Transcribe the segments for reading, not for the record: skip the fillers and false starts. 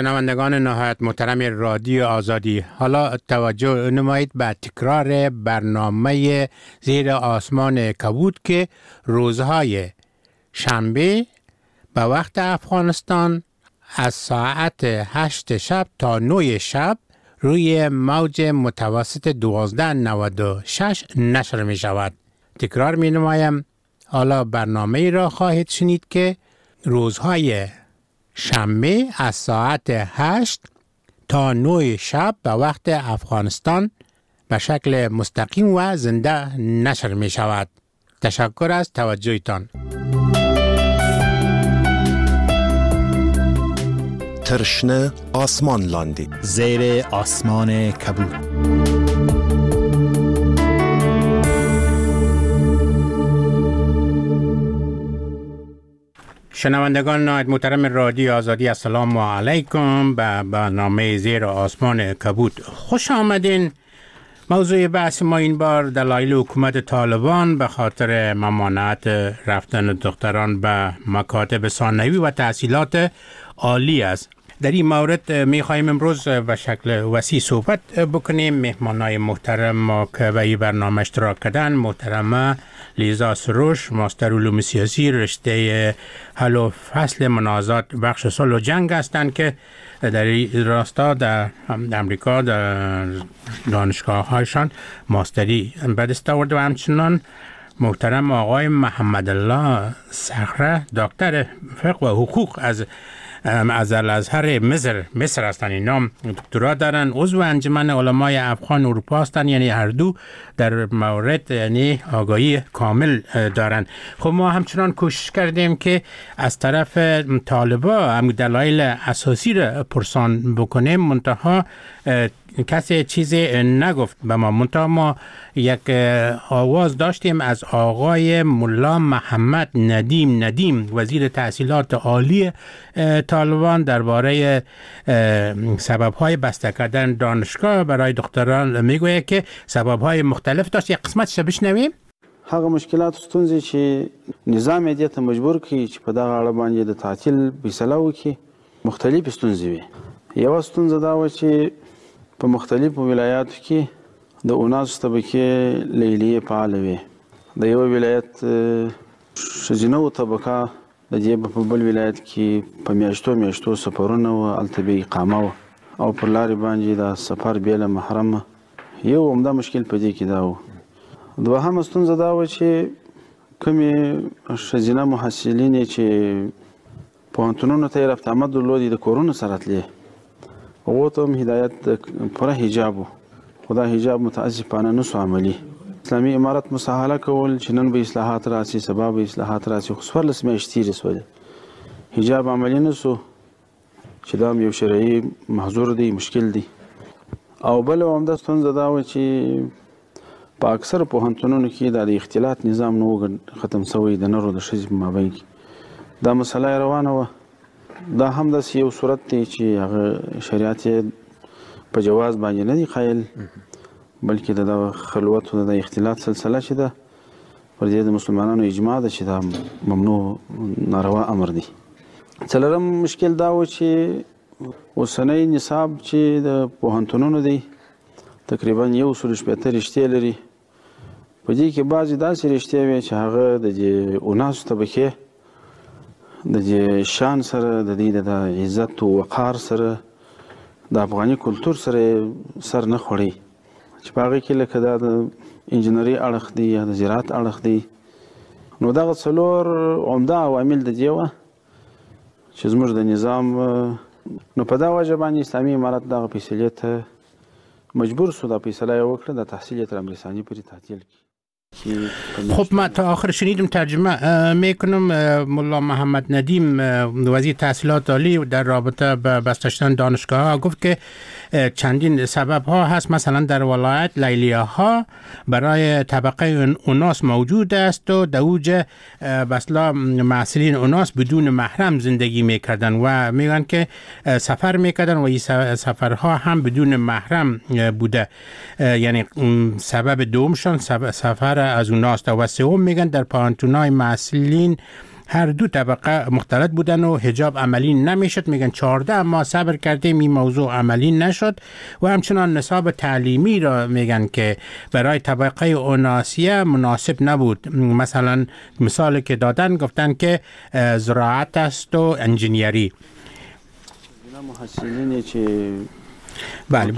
شنوندگان نهایت محترم رادیو آزادی، حالا توجه نمایید به تکرار برنامه زیر آسمان کبود که روزهای شنبه به وقت افغانستان از ساعت 8 شب تا 9 شب روی موج متوسط 1296 نشر می شود. تکرار می نمایم، حالا برنامه را خواهید شنید که روزهای شنبه از ساعت 8 تا 9 شب به وقت افغانستان به شکل مستقیم و زنده نشر می شود. تشکر از توجهتان. ترشنه آسمان لاندی زیر آسمان کبود. شنوندگان نهایت محترم رادیو آزادی، السلام علیکم. به برنامه زیر آسمان کبود خوش آمدین. موضوع بحث ما این بار دلایل حکومت طالبان به خاطر ممانعت رفتن دختران به مکاتب ثانوی و تحصیلات عالی است. در این مورد می خواهیم امروز به شکل وسیع صحبت بکنیم. مهمانای محترم ما که به این برنامه اشتراک کردن: محترمه لیزا سروش، ماستر علوم سیاسی، رشته حل و فصل منازعات بخش صلح و جنگ هستند که در این راستا در امریکا در دانشگاه هایشان ماستری به دست آورده، و همچنان محترم آقای محمد الله صخره، دکتر فقه و حقوق از الازهر مصر هستند. اینا دکترا دارن، عضو انجمن علمای افغان اروپا هستند، یعنی هر دو در مورد یعنی آگاهی کامل دارن. خب ما همچنان کوشش کردیم که از طرف طالبا هم دلایل اساسی را پرسان بکنیم، منتها کسی چیزی نگفت به ما. منتها ما یک آواز داشتیم از آقای ملا محمد ندیم وزیر تحصیلات عالی طالبان درباره سبب‌های بسته کردن دانشگاه برای دختران. میگوید که سبب‌های مختلف داشت. یک قسمتش بشنویم. هغه مشکلات ستونزې چې نظام دې ته مجبور کړي چې په دغه اړه باندې د تعطیل فیصله وکړي، مختلف ستونزې وي. یوه ستونزه دا و چې په مختلفو ولایاتو کې د اوناسو طبقې لیلیې فعاله وي. د یو ولایت ښځینه طبقه د دې په بل ولایت کې په میاشتو سفرونه وو، هلته به اقامه وه او پر لارې باندې د سفر بې له محرمه. یو عمده مشکل په دې کې دا و. دوهمه ستونزه دا وه چې کومې ښځینه محصلینې چې پوهنتونونو ته یې رفت آمد درلودې د کورونو سره تلې، هغو ته هم هدایت د پوره حجاب و، خو دا حجاب متاسفانه نه سو عملي. اسلامي امارت مساهله کول چې نن به اصلاحات راسي، سبا به اصلاحات راسي، خو 14 میاشتې تېرې سولې، حجاب عملي نه سو، چې دا هم یو شرعي محظور دی، مشکل دی. او بله عمده ستونزه دا وه چې په اکثره پوهنتونونو کې دا د اختلاط نظام نه و ختم سوی د نر او د ښځې په مابین کې. دا مسله یې روانه وه. دا هم داسې یو صورت دی چې هغه شریعت یې په جواز باندې نه دی قایل، بلکې د خلوت او د اختلاط سلسله چې ده پر دې د مسلمانانو اجماع ده چې دا ممنوع ناروا امر دی. څلورم مشکل دا و چې اوسنی نصاب چې د پوهنتونونو دی تقریبا 160 رشتې لري. په دې کې بعضې داسې رشتې وې چې هغه د دې اوناسو طبقې د دې شان سره، د دې د عزت او وقار سره، د افغاني کلتور سره سر نه خوړي، چې په هغې کې لکه دا د انجینري اړخ دی یا د زراعت اړخ دی. نو دغه څلور عمده عوامل د دې وه چې زموږ د نظام نو په دا وجه باندې اسلامي امارت دغه فیصلې ته مجبور شو، دا فیصله یې وکړه د تحصیل تر امرسانی پورې تعطیل کړي. خب ما تا آخر شنیدم، ترجمه میکنم. ملا محمد ندیم وزیر تحصیلات عالی در رابطه با بسته شدن دانشگاه ها گفت که چندین سبب ها هست. مثلا در ولایت لیلیه ها برای طبقه اوناس موجود است و در اوج بسلا معصرین اوناس بدون محرم زندگی میکردن و میگن که سفر میکردن و این سفرها هم بدون محرم بوده. یعنی سبب دومشان سفر از اوناست. و سوم میگن در پانتونای معصرین هر دو طبقه مختلط بودن و حجاب عملی نمیشد. میگن 14 ماه صبر کردیم این موضوع عملی نشد و همچنان نصاب تعلیمی را میگن که برای طبقه اوناسیه مناسب نبود. مثلا مثالی که دادن گفتن که زراعت است و انجینیری. محسنینی که بله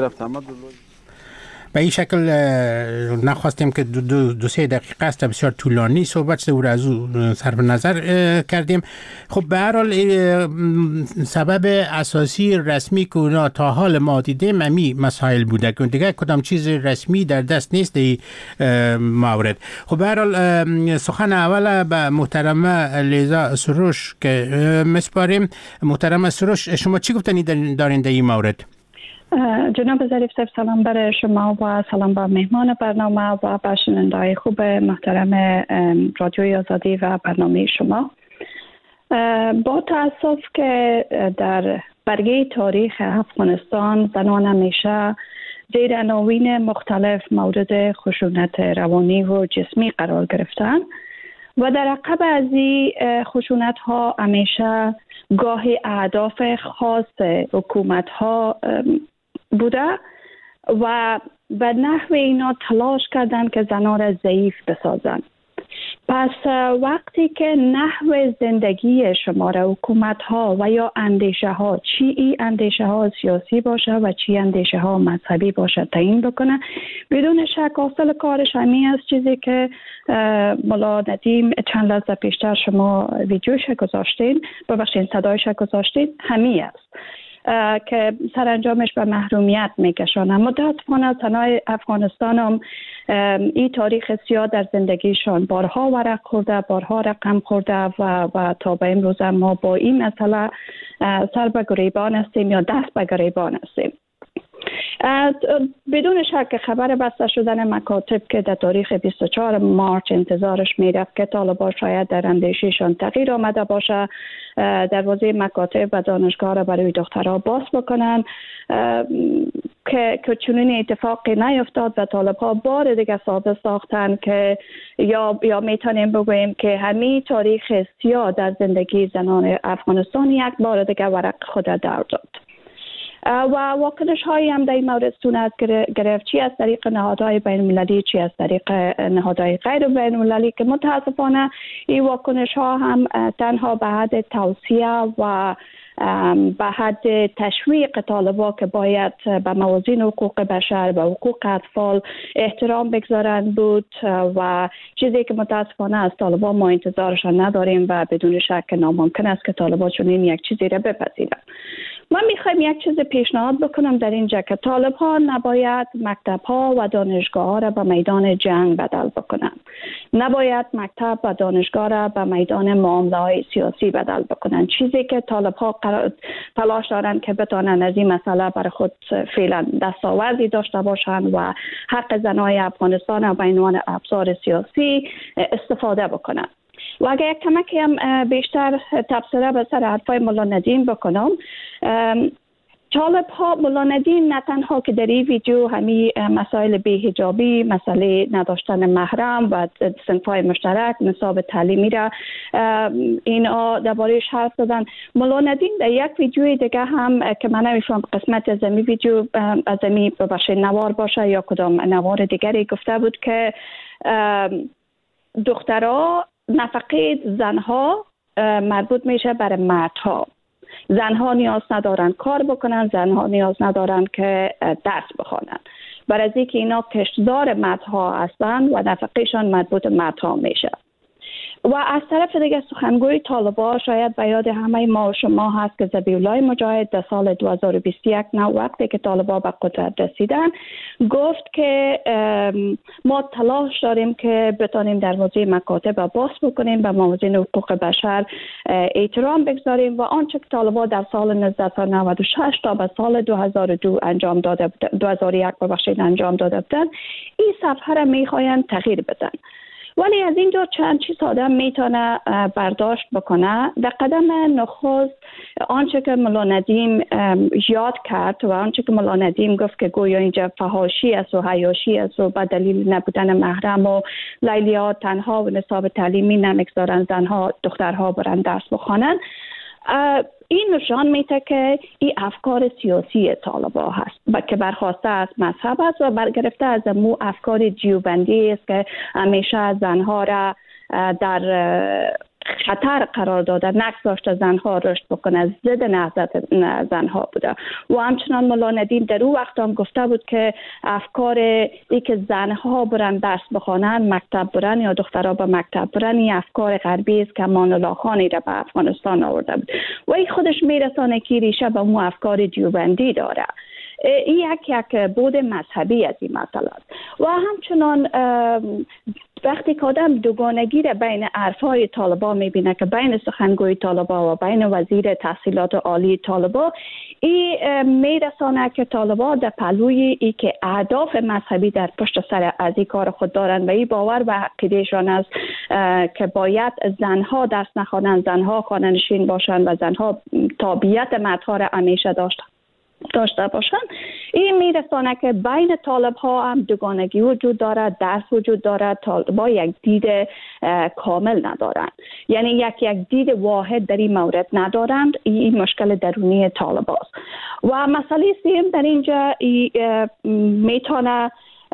به این شکل نخواستیم که دو سه دقیقه است، بسیار طولانی صحبت او را از او صرف نظر کردیم. خب به هر حال سبب اساسی رسمی که اونا تا حال ما دیدیم امی مسائل بوده که دیگه کدام چیز رسمی در دست نیست این مورد. خب به هر حال سخن اول به محترمه لیزا سروش که مسپاریم. محترمه سروش، شما چی گفتنی دارین در این مورد؟ جناب ظریف صاحب، سلام برای شما و سلام به مهمان برنامه و به شنونده‌های خوب محترم رادیوی آزادی و برنامه شما. با تأسف که در برگه تاریخ افغانستان زنان همیشه زیر عناوین مختلف مورد خشونت روانی و جسمی قرار گرفتند و در عقب از این خشونت ها همیشه گاهی اهداف خاص حکومت ها بوده و به نحو اینا تلاش کردن که زنان را ضعیف بسازن. پس وقتی که نحو زندگی شما را حکومت ها و یا اندیشه ها، چی ای اندیشه ها سیاسی باشه و چی اندیشه ها مذهبی باشه تعیین بکنه، بدون شک اصل کارش همین است. چیزی که مولا ندیم چند لحظه پیشتر شما ویدیوش گذاشتین، ببخشید صدایش گذاشتین، همین است که سرانجامش به محرومیت میکشانه. متاسفانه زنای افغانستان هم این تاریخ سیاه در زندگیشان بارها ورق خورده، بارها رقم خورده و تا به امروز ما با این مسئله سر به گریبان هستیم یا دست به گریبان هستیم. بدون شک خبر بسته شدن مکاتب که در تاریخ 24 مارچ انتظارش میرفت که طالبان شاید در اندیششان تغییر آمده باشه، دروازه مکاتب و دانشگاه را برای دخترها باز بکنن، که چنین اتفاقی نیفتاد و طالبها بار دیگه ثابت ساختن که یا میتونیم بگوییم که همین تاریخ سیاه در زندگی زنان افغانستان یک بار دیگه ورق خود در داد. و واکنش هایی هم در این مورد صورت گرفت، چی از طریق نهادهای بین المللی، چی از طریق نهادهای غیر بین المللی، که متاسفانه این واکنش ها هم تنها به حد توصیه و به حد تشویق طالبان که باید به موازین حقوق بشر و حقوق اطفال احترام بگذارند بود و چیزی که متاسفانه از طالبان ما انتظارشان نداریم و بدون شک ناممکن است که طالبان چنین یک چیزی را بپذیرند. من میخوایم یک چیز پیشنهاد بکنم در اینجا که طالب‌ها نباید مکتب‌ها و دانشگاه‌ها را به میدان جنگ بدل بکنن. نباید مکتب و دانشگاه را به میدان معامله‌های سیاسی بدل بکنن. چیزی که طالب‌ها تلاش دارن که بتونن از این مسئله برای خود فعلا دستاوردی داشته باشند و حق زنای افغانستان را به عنوان ابزار سیاسی استفاده بکنن. و اگر یک کمکی هم بیشتر تبصره به سر حرفای مولا ندیم بکنم، طالب‌ها مولا ندیم نه تنها که در این ویدیو همین مسائل بی‌حجابی، مسئله نداشتن محرم و صنف‌های مشترک، نصاب تعلیمی را اینا درباره‌اش حرف زدن. مولا ندیم در یک ویدیو دیگه هم که من نمی‌فهمم قسمت از این ویدیو از این ببخشید نوار باشه یا کدام نوار دیگری گفته بود که دخترها نفقه زنها مربوط میشه برای مردها. زنها نیاز ندارن کار بکنن، زنها نیاز ندارن که درس بخوانن، برای از اینکه اینا کشتزار مردها هستن و نفقهشان مربوط مردها میشه. و از طرف دیگه سخنگوی طالبان شاید به یاد همه ما و شما هست که ذبیح‌الله مجاهد در سال 2021 وقتی که طالبان به قدرت رسیدن گفت که ما تلاش داریم که بتانیم دروازه مکاتب باز بکنیم، به موازین حقوق بشر احترام بگذاریم و آنچه که طالبان در سال 1996 تا به سال 2002 انجام داده بودن، 2001 انجام داده بودن، این صفحه را میخواین تغییر بدن. ولی از اینجا چند چیز آدم میتونه برداشت بکنه. در قدم نخست آنچه که مولا ندیم یاد کرد و آنچه که مولا ندیم گفت که گویا اینجا فحاشی است و حیاشی است و به دلیل نبودن محرم و لیلی‌ها تنها و نصاب تعلیمی نمیگذارن زنها دخترها برن درس بخوانن. این نشان میده که این افکار سیاسی طالبان هست که برخواسته از مذهب است و برگرفته از مو افکار جیوبندی است که همیشه زنها را در خطر قرار داده، نگذاشته زنها رشد بکنه، ضد نهضت زنها بوده. و همچنان مولا ندیم در اون وقت هم گفته بود که افکار ای که زنها برن درس بخوانن، مکتب برن یا دخترها به مکتب برن، این افکار غربی است که امان الله خانی را به افغانستان آورده بود و این خودش میرسانه که ریشه به اون افکار دیوبندی داره. این یک بود مذهبی از این مسئله است. و همچنان وقتی که آدم دوگانگی را بین حرفهای طالبان میبینه که بین سخنگوی طالبان و بین وزیر تحصیلات عالی طالبان، این میرسانه که طالبان در پلوی ای که اهداف مذهبی در پشت سر از این کار خود دارند و این باور و عقیدهشان است که باید زنها درس نخوانند، زنها خانه‌نشین باشند و زنها تابعیت مردها را همیشه داشته باشن. این میرسانه که بین طالب ها هم دوگانگی وجود دارد، درس وجود دارد، طالبا یک دید کامل ندارند، یعنی یک دید واحد در این مورد ندارند. این مشکل درونی طالب است. و مسئله سوم در اینجا میتونه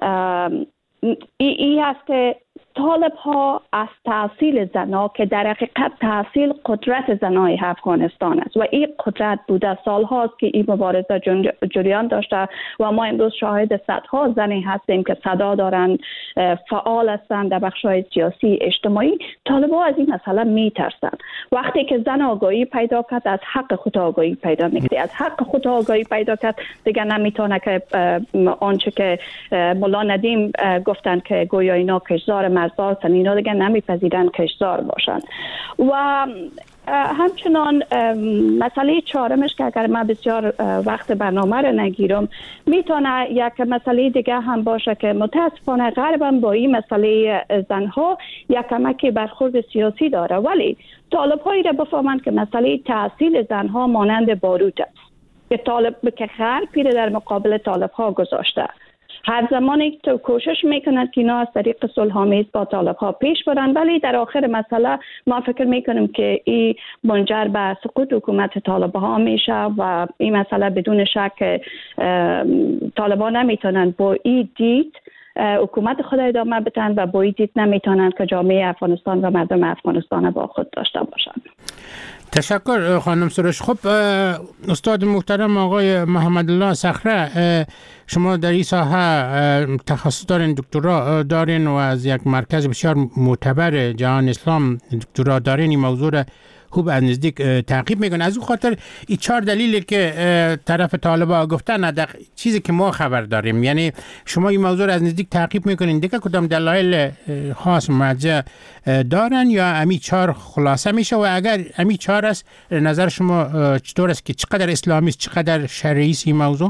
این است که طالب ها از تحصیل زنها که در حقیقت تحصیل قدرت زنای افغانستان است و این قدرت بوده سال هاست که این مبارزه جریان داشته و ما امروز شاهد صدها زنی هستیم که صدا دارند، فعال هستند در بخش‌های سیاسی اجتماعی. طالب‌ها از این مسئله میترسند. وقتی که زن آگاهی پیدا کرد، از حق خود آگاهی پیدا میکنه، از حق خود آگاهی پیدا کرد دیگه نمیتونه که آنچه که مولا ندیم گفتند که گویا اینا کشزار مرزار هستن، اینا دیگه نمیپذیرن کشزار باشن. و همچنان مسئله چهارمش که اگر من بسیار وقت برنامه رو نگیرم میتونه یک مسئله دیگه هم باشه که متاسفانه غرب با این مسئله زنها یک کمکی برخورد سیاسی داره، ولی طالب هایی را بفهمند که مسئله تحصیل زنها مانند باروت است که غرب پیره در مقابل طالب ها گذاشته. هر زمانی که کوشش میکنند که اینا از طریق صلح‌آمیز با طالب ها پیش برن، ولی در آخر مسئله ما فکر میکنیم که این منجر به سقوط حکومت طالب ها میشه و این مسئله بدون شک طالبان نمیتونن با این دید حکومت خود ادامه بدن و با این دید نمیتونن که جامعه افغانستان و مردم افغانستان با خود داشته باشن. تشکر خانم سروش. خب استاد محترم آقای محمد الله صخره، شما در این ساحه تخصص دارین، دکترا دارین و از یک مرکز بسیار معتبر جهان اسلام دکترا دارین، این موضوع را خوب از نزدیک تعقیب میکنه. از اون خاطر این 4 دلیلی که طرف طالبا گفتن در چیزی که ما خبر داریم، یعنی شما این موضوع را از نزدیک تعقیب میکنین، دیگه کدام دلایل خاص مرجع دارن یا امی 4 خلاصه میشه؟ و اگر امی 4 است نظر شما چطور است که چقدر اسلامی است، چقدر شرعی است این موضوع؟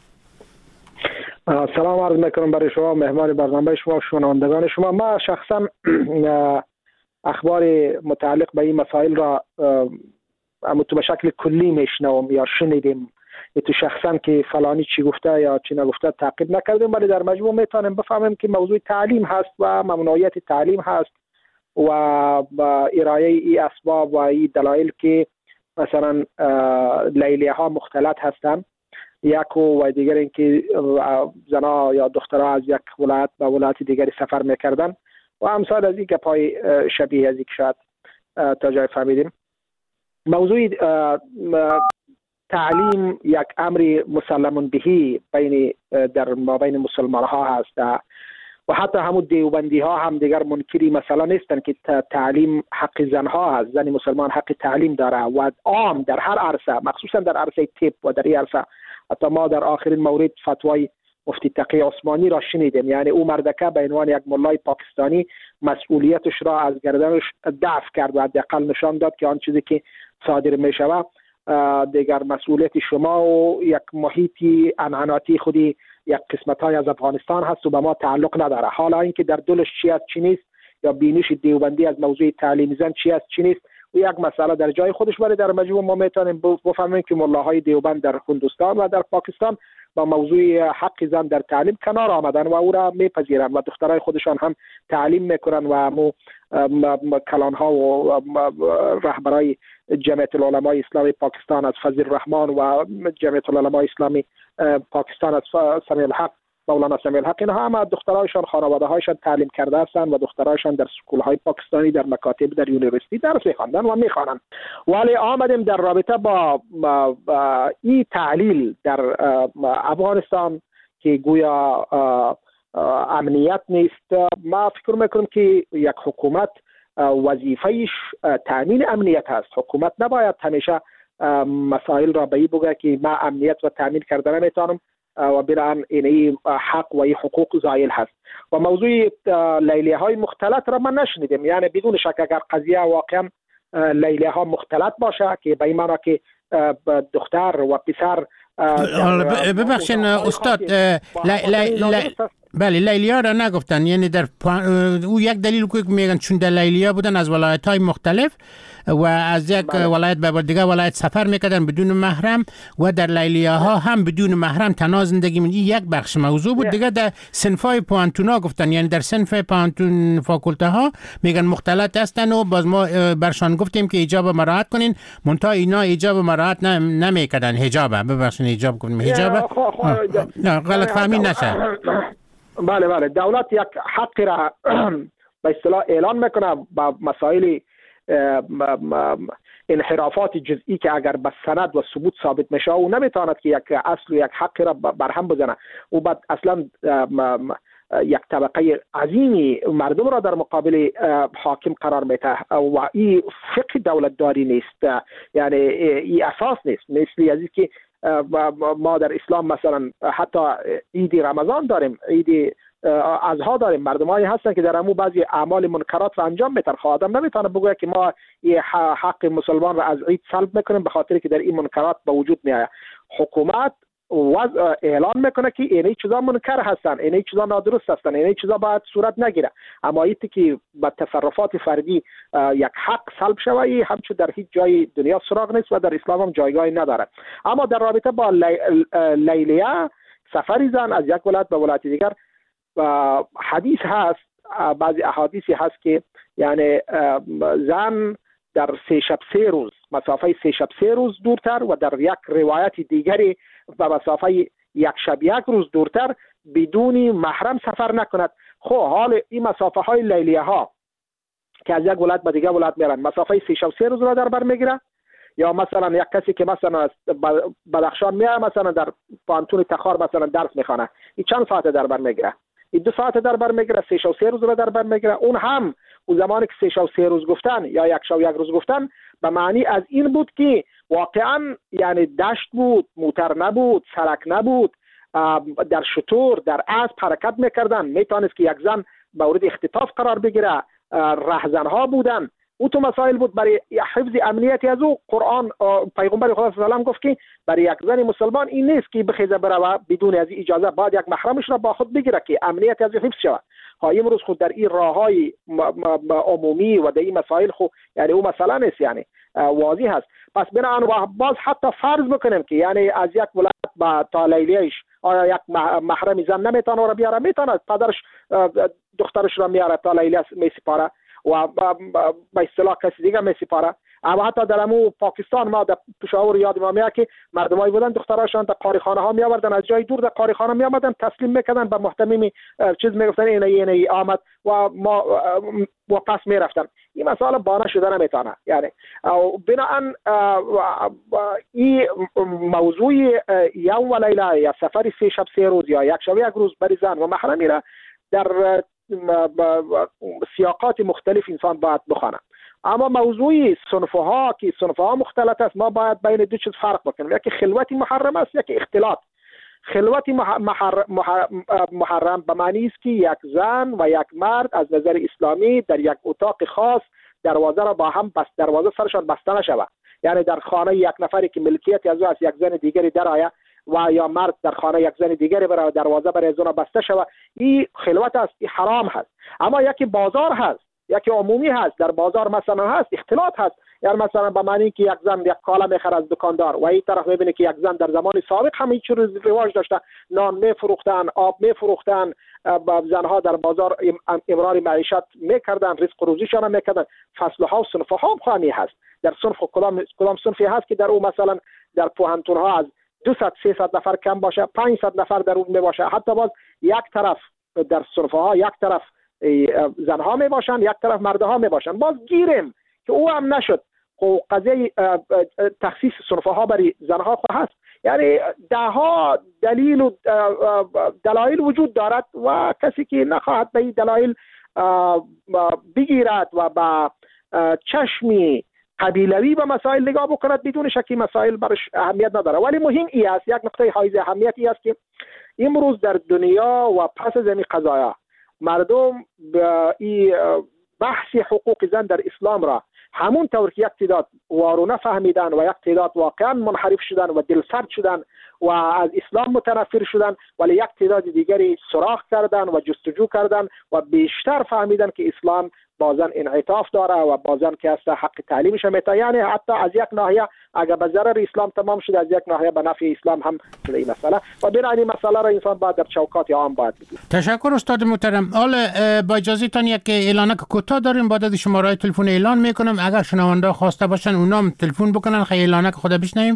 سلام عرض میکنم برای شما، مهمان برنامه شما، شنوندگان شما. ما شخصا اخبار متعلق به این مسائل را تو به شکل کلی میشنوم یا شنیدیم، تو شخصا که فلانی چی گفته یا چی نگفته تعقیب نکردیم، ولی در مجموع میتونیم بفهمیم که موضوع تعلیم هست و ممنوعیت تعلیم هست و با ارائه ای اسباب و ای دلایل که مثلا لیلیه ها مختلط هستند، یک و دیگر اینکه زنها یا دخترها از یک ولایت به ولایت دیگری سفر میکردن و امثال از این گپای شبیه از این که شاید تا جای فهمیدیم. موضوع تعلیم یک امر مسلم بهی در مابین مسلمان ها هست و حتی همون دیوبندی ها هم دیگر منکری مثلا نیستن که تعلیم حق زنها هست. زن مسلمان حق تعلیم داره و عام در هر عرصه، مخصوصا در عرصه طب و در این عرصه. حتی ما در آخرین مورد فتوای مفتی تقی عثمانی را شنیدیم، یعنی او مردکه به عنوان یک ملای پاکستانی مسئولیتش را از گردنش دفع کرد و حداقل نشان داد که آن چیزی که صادر می شود دیگر مسئولیت شما و یک محیطی عنعناتی خودی یک قسمت های از افغانستان هست و به ما تعلق نداره. حالا اینکه در دلش چی است چی نیست یا بینش دیوبندی از موضوع تعلیم زن چی است چی نیست و یک مسئله در جای خودش، ولی در مجموع ما میتونیم بفهمیم که ملاهای دیوبند در هندوستان و در پاکستان با موضوع حق زن در تعلیم کنار آمدن و او را میپذیرند و دخترای خودشان هم تعلیم میکنن و همو کلانها و رهبرای جمعیت العلماء اسلامی پاکستان از فضل الرحمن و جمعیت العلماء اسلامی پاکستان از سمیع الحق مولانا سمیع الحق، اینها هم دخترایشان خانواده هایشان تعلیم کرده هستند و دخترایشان در سکول های پاکستانی در مکاتب در یونیورسیتی درس می‌خواندن و می‌خوانند. ولی آمدیم در رابطه با این تعلیل در افغانستان که گویا امنیت نیست. ما فکر میکنم که یک حکومت وظیفه‌اش تامین امنیت هست. حکومت نباید همیشه مسائل را به این بگه که ما امنیت و تامین کردن نمیتونم و بران این حق و این حقوق زائل هست. و موضوع لیلیه های مختلط را من نشنیدم، یعنی بدون شک اگر قضیه واقعا لیلیه ها مختلط باشه که به این معنی که دختر و پسر ببخشین استاد بله لیلیا را نگفتن، یعنی در او یک دلیل که میگن چون در لیلیا بودن از ولایت های مختلف و از یک ولایت به دیگه ولایت سفر میکردن بدون محرم و در لیلیا ها هم بدون محرم تنها زندگی این یک بخش موضوع بود. دیگه در صنفای پوانتونا گفتن، یعنی در صنف پوانتون فاکولته ها میگن مختلط هستن و باز ما برشان گفتیم که حجاب مراعات کنین، منتها اینا حجاب مراعات نمیکردن. حجابه ببخشید حجاب کنیم حجابه غلط فهمی نشه. بله دولت یک حق را به اصطلاح اعلان میکنه با مسائل انحرافات جزئی که اگر به سند و ثبوت ثابت میشه او نمیتواند که یک اصل و یک حق را برهم بزنه. او بعد اصلا یک طبقه عظیمی مردم را در مقابل حاکم قرار میده و این فقه دولت داری نیست، یعنی این اساس نیست. مثل از که ما در اسلام مثلا حتی عید رمضان داریم، عید اضحی داریم، مردمایی هستن که در امو بعضی اعمال منکرات را انجام میدن. آدم نمیتونه بگه که ما یه حق مسلمان را از عید سلب میکنیم به خاطر که در این منکرات به وجود میاد. حکومت اعلان میکنه که این چیزا منکر هستن، این چیزا نادرست هستن، این چیزا باید صورت نگیره. اما ایتی که با تصرفات فردی یک حق سلب شوه همچون در هیچ جای دنیا سراغ نیست و در اسلام هم جایگاهی نداره. اما در رابطه با لیلیه سفری زن از یک ولایت به ولایت دیگر حدیث هست، بعضی احادیثی هست که یعنی زن در 3 شب 3 روز مسافه 3 شب 3 روز دورتر و در یک روایت دیگری به مسافه 1 شب 1 روز دورتر بدون محرم سفر نکند. خب حال این مسافه های لیلیه ها که از یک ولایت به دیگر ولایت میرن مسافه 3 شب 3 روز را در بر میگیره، یا مثلا یک کسی که مثلا بدخشان میاد مثلا در پانتون تخار مثلا درس میخوانه، این چند ساعت در بر میگیره؟ این 2 ساعت در بر میگیره، 3 شب 3 روز را در بر میگیره. اون هم اون زمانی که 3 شب 3 روز گفتن یا 1 شب 1 روز گفتن به معنی از این بود که واقعا یعنی دشت بود، موتر نبود، سرک نبود، در شتور در اسب حرکت میکردن، میتونست که یک زن مورد اختطاف قرار بگیره، رهزنها بودن. او تو مسائل بود. برای حفظ امنیتی از او قرآن پیغمبر خدا صلی الله علیه و آله گفت که برای یک زن مسلمان این نیست که بخیزه بره بدون از اجازه، باید یک محرمش را با خود بگیره که امنیت از حفظ شود. امروز خود در این راههای عمومی و در این مسائل خود یعنی او مسئله نیست، یعنی واضح هست. پس بنابراین باز حتی فرض بکنیم که یعنی از یک ولایت با تا لیلیه‌اش آیا یک محرم زن نمیتونه را بیاره؟ میتونه، پدرش دخترش را میاره تا لیلیه میسپاره و به اصطلاح کسی دیگه میسپاره. اما حتی در امو پاکستان ما در پشاور یاد ما میاد که مردمایی بودن دختراشان در قاریخانه ها می آوردن، از جای دور در قاریخانه می آمدن تسلیم میکردن به محتمی چیز میگفتن اینه آمد و ما و پس میرفتن. این مسئله بانه شده نمیتونه. یعنی بنابراین این موضوع یوم و لیله یا سفر 3 شب 3 روز یا 1 شب 1 روز بری زن و محرمی را در سیاقات مختلف انسان باید بخونه. اما موضوع صنفها که صنفها مختلط است، ما باید بین 2 چیز فرق بکنیم. یکی خلوت محرم است، یکی اختلاط. خلوت محرم به معنی است که یک زن و یک مرد از نظر اسلامی در یک اتاق خاص دروازه را با هم دروازه سرشان بسته نشود. یعنی در خانه یک نفری که ملکیت از او است یک زن دیگری درآید و یا مرد در خانه یک زن دیگری برای دروازه برای زن بسته شود، این خلوت است، این حرام هست. اما یکی بازار هست، یکی عمومی هست، در بازار مثلا هست اختلاط هست، یا مثلا به معنی که یک زن یک کالا میخره از دکاندار و این طرف میبینه که یک زن در زمان سابق هم هیچ رواج داشته، نان میفروختن، آب میفروختن، زنها در بازار امرار معیشت میکردن، رزق و روزیشان میکردن. فصلها و صنفها هم هست. در صنف کدام صنفی هست که در او مثلا در پوهنتون ها از 200-300 نفر کم باشه، 500 نفر در اون می باشه، حتی باز یک طرف در صنفها یک طرف زنها می باشن، یک طرف مردها می باشن. باز گیریم که او هم نشد. قضیه تخصیص صنفها برای زنها هست. یعنی ده ها دلیل و دلایل وجود دارد و کسی که نخواهد به این دلایل بگیرد و با چشمی قبیلوی به مسائل نگاه بکند، بدون شکی مسائل برش اهمیت نداره. ولی مهم ای است، یک نقطه حائز اهمیت ای است که امروز در دنیا و پس از این قضایا مردم این بحث حقوق زن در اسلام را همون طور که یک تعداد وارونه فهمیدن و یک تعداد واقعا منحرف شدن و دلسرد شدن و از اسلام متنفر شدن، ولی یک تعداد دیگری سراغ کردن و جستجو کردن و بیشتر فهمیدن که اسلام بازن انعطاف داره و بازن که است حق تعلیمش میته. یعنی حتی از یک ناحیه اگر به ضرر اسلام تمام شده، از یک ناحیه به نفع اسلام هم شده این مسئله و بنابراین این مسئله را انسان باید در چوکات عام باید بگیره. تشکر استاد محترم. حالا با اجازهتان یک اعلانک کوتاه داریم، بعد از شماره تلفن اعلان میکنم. اگر شنونده خواسته باشن اونام تلفن بکنن، خیلی اعلانک خدا بشنویم.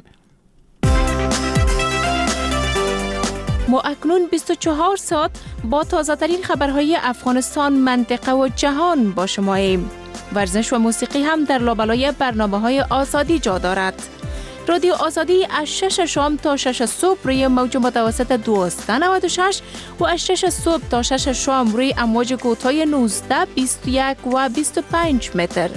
ما اکنون 24 ساعت با تازه ترین خبرهای افغانستان، منطقه و جهان با شماییم. ورزش و موسیقی هم در لابلای برنامه‌های آزادی جا دارد. رادیو آزادی از 6 شام تا 6 صبح روی موج متوسط 1296 و از 6 صبح تا 6 شام روی امواج کوتاه 19، 21 و 25 متر.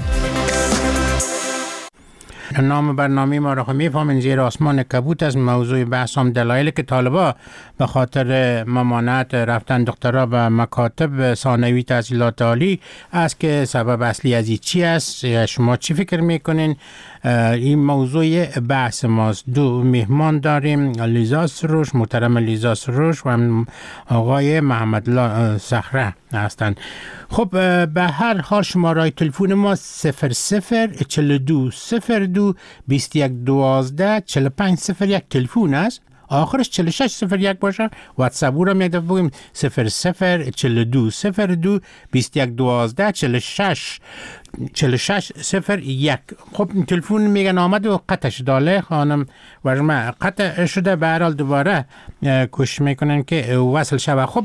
نام برنامه ما را میفهمین، زیر آسمان کبوت. از موضوع بحث هم دلایلی که طالبا به خاطر ممانعت رفتن دخترها به مکاتب ثانوی تحصیلات عالی است که سبب اصلی از این چی است. شما چی فکر میکنین؟ این موضوع بحث ماست. دو مهمان داریم، لیزا سروش، محترم لیزا سروش و آقای محمد صخره هستند. خب به هر حال شماره تلفن ما 00420221124501 تلفن است، آخرش 4601 باشه. واتساپ رو هم یک دفعه بگیم 004202464601. خب تلفن میگن آمد و قطعش داله خانم ورما قطع شده، به هر حال دوباره کوشش میکنن که وصل شود. خب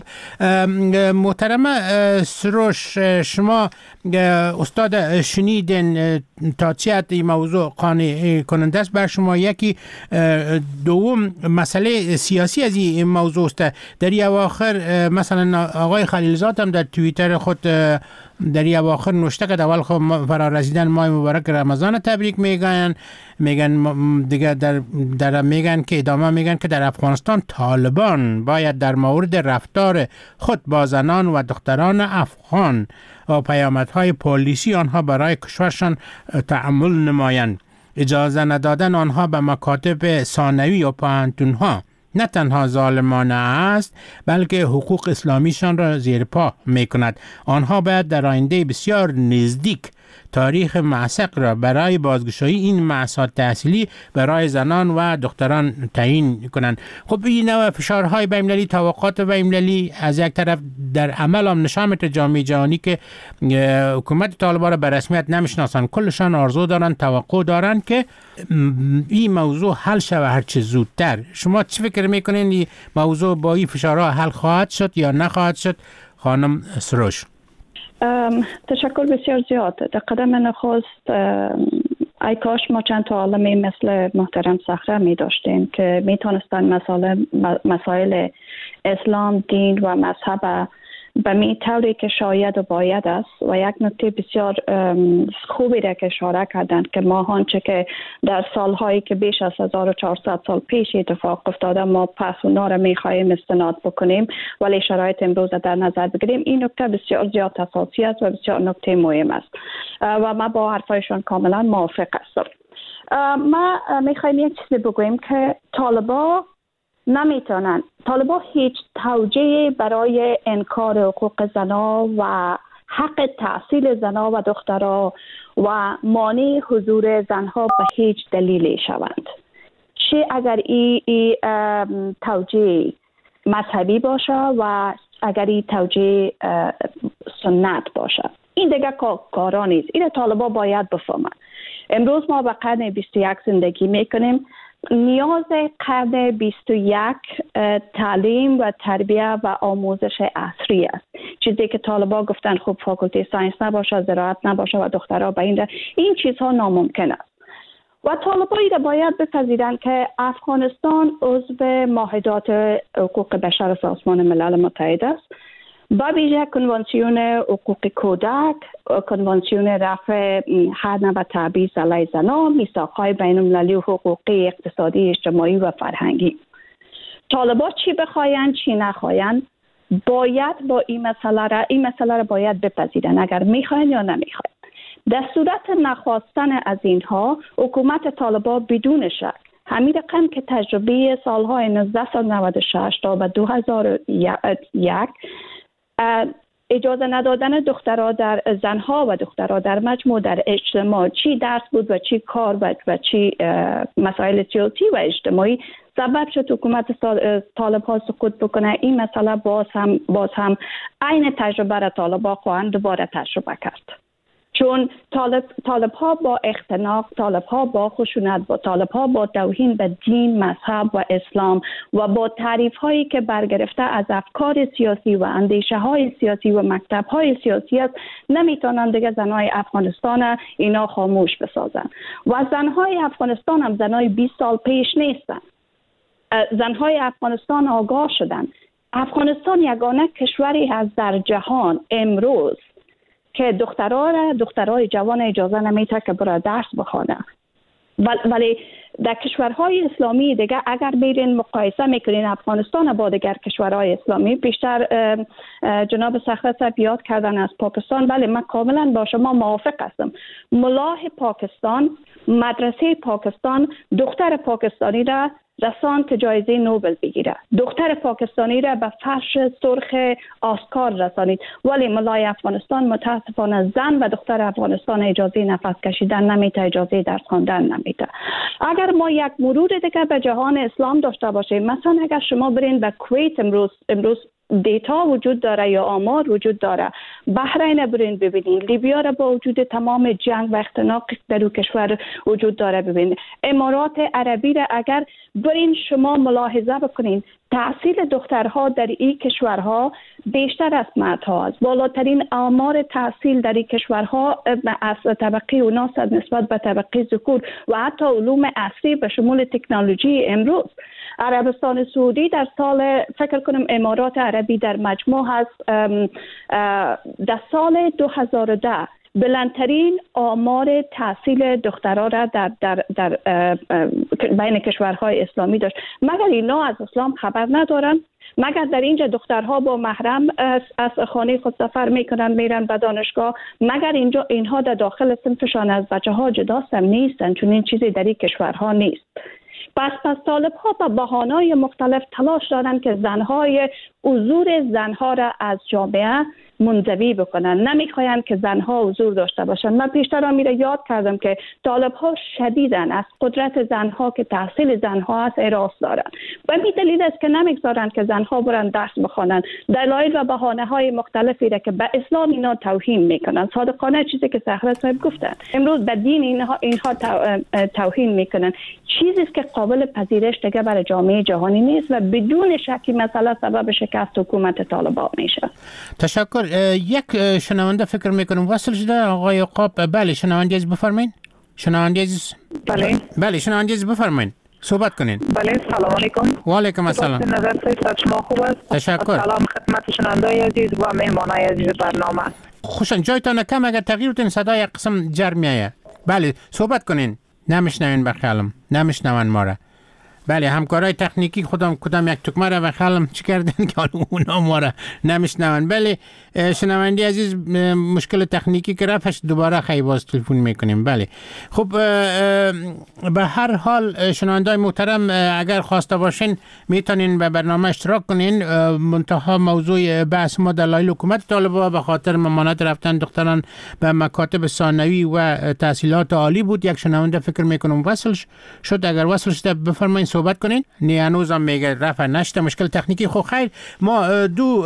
محترم سروش، شما استاد شنیدن تا چه حد این موضوع قانع کننده است بر شما؟ یکی دوم مسئله سیاسی از این موضوع است. در این اواخر مثلا آقای خلیلزاد هم در توییتر خود در این اواخر نوشته که اول خب فرا رسیدن ماه مبارک رمضان تبریک میگن دیگه میگن که ادامه میگن که در افغانستان طالبان باید در مورد رفتار خود با زنان و دختران افغان و پیامدهای پلیسی آنها برای کشورشان تأمل نمایند. اجازه ندادن آنها به مکاتب ثانوی و پوهنتون‌ها نه تنها ظالمانه است، بلکه حقوق اسلامیشان را زیر پا می کند. آنها باید در آینده بسیار نزدیک تاریخ معشق را برای بازگشایی این مأسات تحصیلی برای زنان و دختران تعیین کنند. خب این نوع فشارهای بین‌المللی، توقعات بین‌المللی از یک طرف در عمل هم نشان میده جامعه جهانی که حکومت طالبان را به رسمیت نمیشناسند، کلشان آرزو دارند، توقع دارند که این موضوع حل شود هر چه زودتر. شما چی فکر میکنین این موضوع با این فشارها حل خواهد شد یا نخواهد شد خانم سروش؟ تشکر بسیار زیاد. در قدم نخست ای کاش ما چند تا عالمی مثل محترم صخره می داشتیم که می تانستن مسائل اسلام، دین و مذهب به می طوری که شاید و باید است. و یک نکته بسیار خوبی را که اشاره کردند که ما آنچه که در سالهایی که بیش از 1400 سال پیش اتفاق افتاده ما پس اونا را می خواهیم استناد بکنیم، ولی شرایط امروز در نظر بگیریم. این نکته بسیار زیاد اساسی است و بسیار نکته مهم است و ما با حرفایشان کاملا موافق هستم. ما می خواهیم یک چیزی بگوییم که طالبان هیچ توجیهی برای انکار حقوق زنان و حق تحصیل زنها و دخترها و مانع حضور زنها به هیچ دلیلی شوند. چه اگر این توجیه مذهبی باشه و اگر این توجیه سنت باشه، این دیگه کارا نیست. این طالبا باید بفهمن. امروز ما به قرن 21 زندگی میکنیم. نیاز قرن 21 تعلیم و تربیه و آموزش عصری است. چیزی که طالبا گفتن خب فاکولته ساینس نباشه، زراعت نباشه و دخترها به این چیزها ناممکن است. و طالبا را باید بپذیرند که افغانستان عضو معاهدات حقوق بشر سازمان ملل متحد است. با ویژه کنوانسیون حقوق کودک، کنوانسیون رفع حد و تبعیض علیه زنان، میثاق‌های بین‌المللی و حقوقی اقتصادی، اجتماعی و فرهنگی. طالبا چی بخواین چی نخواین باید با این مسئله را باید بپذیرن، اگر میخواین یا نمیخواین. در صورت نخواستن از اینها، حکومت طالبا بدون شک همین رقم که تجربه سالهای 1996 تا به 2001 اجازه ندادن دخترها در زنها و دخترها در مجموع در اجتماع، چی درس بود و چی کار و چی مسائل سیاسی و اجتماعی، سبب شد حکومت طالب‌ها سقوط بکنه. این مسئله باز هم عین تجربه را طالب‌ها خواهند دوباره تجربه کرد. چون طالب‌ها با اختناق، طالب‌ها با خشونت، طالب‌ها با توهین به دین، مذهب و اسلام و با تعریف‌هایی که برگرفته از افکار سیاسی و اندیشه‌های سیاسی و مکتب‌های سیاسی است، نمی‌توانند دیگه زن‌های افغانستان اینا خاموش بسازن. و زن‌های افغانستان هم زن‌های 20 سال پیش نیستن. زن‌های افغانستان آگاه شدن. افغانستان یگانه کشوری هست در جهان امروز که دخترای جوان اجازه نمیده که برای درس بخونه. ولی در کشورهای اسلامی دیگه اگر بیرین مقایسه میکنین افغانستان با دیگر کشورهای اسلامی، بیشتر جناب سخرت صاحب یاد کردن از پاکستان. بله، من کاملا با شما موافق هستم. ملاه پاکستان، مدرسه پاکستان دختر پاکستانی را رساند که جایزه نوبل بگیره. دختر پاکستانی را به فرش سرخ آسکار رسانید. ولی ملای افغانستان متاسفانه زن و دختر افغانستان اجازه نفس کشیدن نمیده، اجازه درس خواندن نمیده. اگر ما یک مرور دیگه به جهان اسلام داشته باشیم، مثلا اگر شما برین به کویت، امروز دیتا وجود داره یا آمار وجود داره، بحرین برین ببینین، لیبیا را با وجود تمام جنگ و اختناق در اون کشور وجود داره ببینین، امارات عربی را اگر برین شما ملاحظه بکنین، تحصیل دخترها در این کشورها بیشتر از مردها است. بالاترین آمار تحصیل در این کشورها از طبقه اوناس نسبت به طبقه ذکور و حتی علوم عصری به شمول تکنولوژی امروز. عربستان سعودی در سال، فکر کنم امارات عربی در مجموع هست، در سال 2010 بلندترین آمار تحصیل دخترها را در بین کشورهای اسلامی داشت. مگر اینا از اسلام خبر ندارن؟ مگر در اینجا دخترها با محرم از خانه خود سفر میکنن، میرن به دانشگاه؟ مگر اینها در داخل صنفشان از بچه ها جداستم نیستن؟ چون این چیزی در این کشورها نیست. پس طالب‌ها با بهانه‌های مختلف تلاش دارند که حضور زنها را از جامعه منزوی بکنن. نمیخواین که زنها حضور داشته باشن. من پیشتر میره یاد کردم که طالب‌ها شدیداً از قدرت زنها که تحصیل زنها است اراس دارن و این دلیل است که نمیگذارن که زنها برن درس بخونن. دلایل و بهانه‌های مختلفی را که به اسلام اینا توهین میکنن. صادقانه چیزی که سخرت صاحب گفتن، امروز به دین اینها توهین میکنن. چیزی است که قابل پذیرش دیگه برای جامعه جهانی نیست و بدون شکی مسئله سبب شکست حکومت طالبان میشه. تشکر. یک شنونده فکر میکنم وصل شده، آقای عقاب. بله شنونده عزیز بفرمایید. شنونده عزیز. بله شنونده عزیز بفرمایید، صحبت کنین. بله سلام علیکم. و علیکم السلام. نظر شما خوب است؟ تشکر. سلام خدمت شنونده عزیز و مهمانای عزیز برنامه. خوشن جایتان کم، اگر تغییر بدین صدای یک قسم جر میایه. بله صحبت کنین. نمیشنوین بخیالم، نمیشنون ما را. بله همکارای تکنیکی خودم کدام یک تکمه را بخالم چی کردن که حالا اونا ما را نمیشنون. بله شنوندی عزیز مشکل تکنیکی که رفتش دوباره خیلی باز تلفن میکنیم. بله خب به هر حال شنوندای محترم اگر خواسته باشین میتونین به برنامه اشتراک کنین. منتها موضوع بحث ما دلایل حکومت طالبان به خاطر ممانعت رفتن دختران به مکاتب ثانوی و تحصیلات عالی بود. یک شنونده فکر میکنم وصل شد. اگر وصل شده بفرمایید صحبت کنین. نه هنوزم میگه رفع نشده مشکل تکنیکی. خب خیر ما دو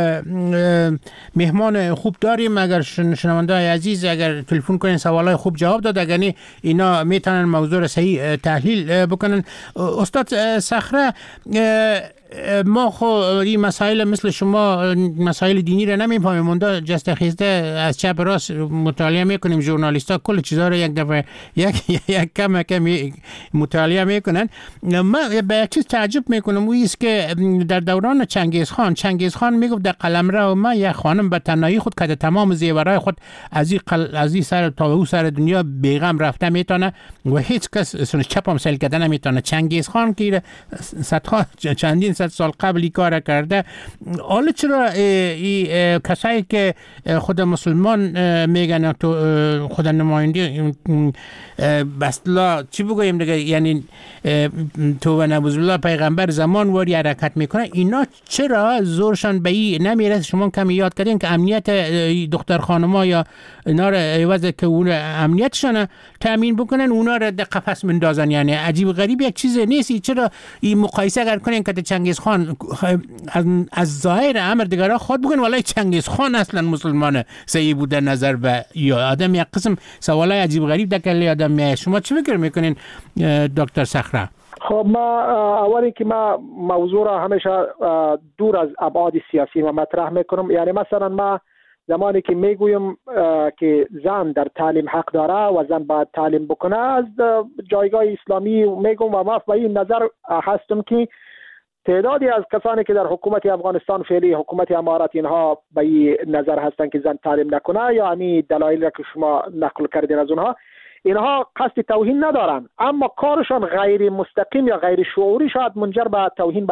مهمان خوب داریم. اگر شنونده عزیز اگر تلفن کنین سوالای خوب جواب داد اگر نه اینا میتونن موضوع را صحیح تحلیل بکنن. استاد صخره ما خو این مسائل مثل شما مسائل دینی را نمیفهمیم. اوندا جست خیزده از چپ راست مطالعه میکنیم. ژورنالیستا کل چیزا رو یک دفعه یک کم مطالعه میکنن. من به یک چیز تعجب میکنم و است که در دوران چنگیز خان میگفت در قلمرو ما یک خانم به تنهایی خود که تمام زیورای خود از این سر تا او سر دنیا بیغم رفته میتونه و هیچ کس سنش چپم سل کردن نمیتونه. چنگیز خان که صدها چندین سال قبلی کار کرده. حالا چرا کسایی که خود مسلمان میگن تو خود نماینده بسلا چی بگویم دیگه یعنی تو و نبوذ الله پیغمبر زمان واری حرکت میکنه اینا چرا زورشان به این نمیرسه؟ شما کمی یاد کردین که امنیت دختر خانما یا اینا را عوض که اون امنیتشان تامین بکنن اونا را در قفس مندازن. یعنی عجیب غریب یک چیز نیست. چرا این مقایسه اگر کنین که چنگیز خان از ظاهر امر دیگرها خود بگن ولای چنگیز خان اصلا مسلمان صحیح بوده نظر به یا آدم یک قسم سوالای عجیب غریب در کله آدم میاد. شما چی فکر میکنین دکتر صخره؟ خب ما اولی که ما موضوع را همیشه دور از ابعاد سیاسی ما مطرح میکنم. یعنی مثلا ما زمانی که میگویم که زن در تعلیم حق داره و زن باید تعلیم بکنه از جایگاه اسلامی میگم و ما به این نظر هستم که تعدادی از کسانی که در حکومت افغانستان فعلی حکومت امارات اینها به این نظر هستند که زن تعلیم نکنه یا همین دلایل که شما نقل کردین از اونها اینها قصد توهین ندارن اما کارشان غیر مستقیم یا غیر شعوری شاید منجر به توهین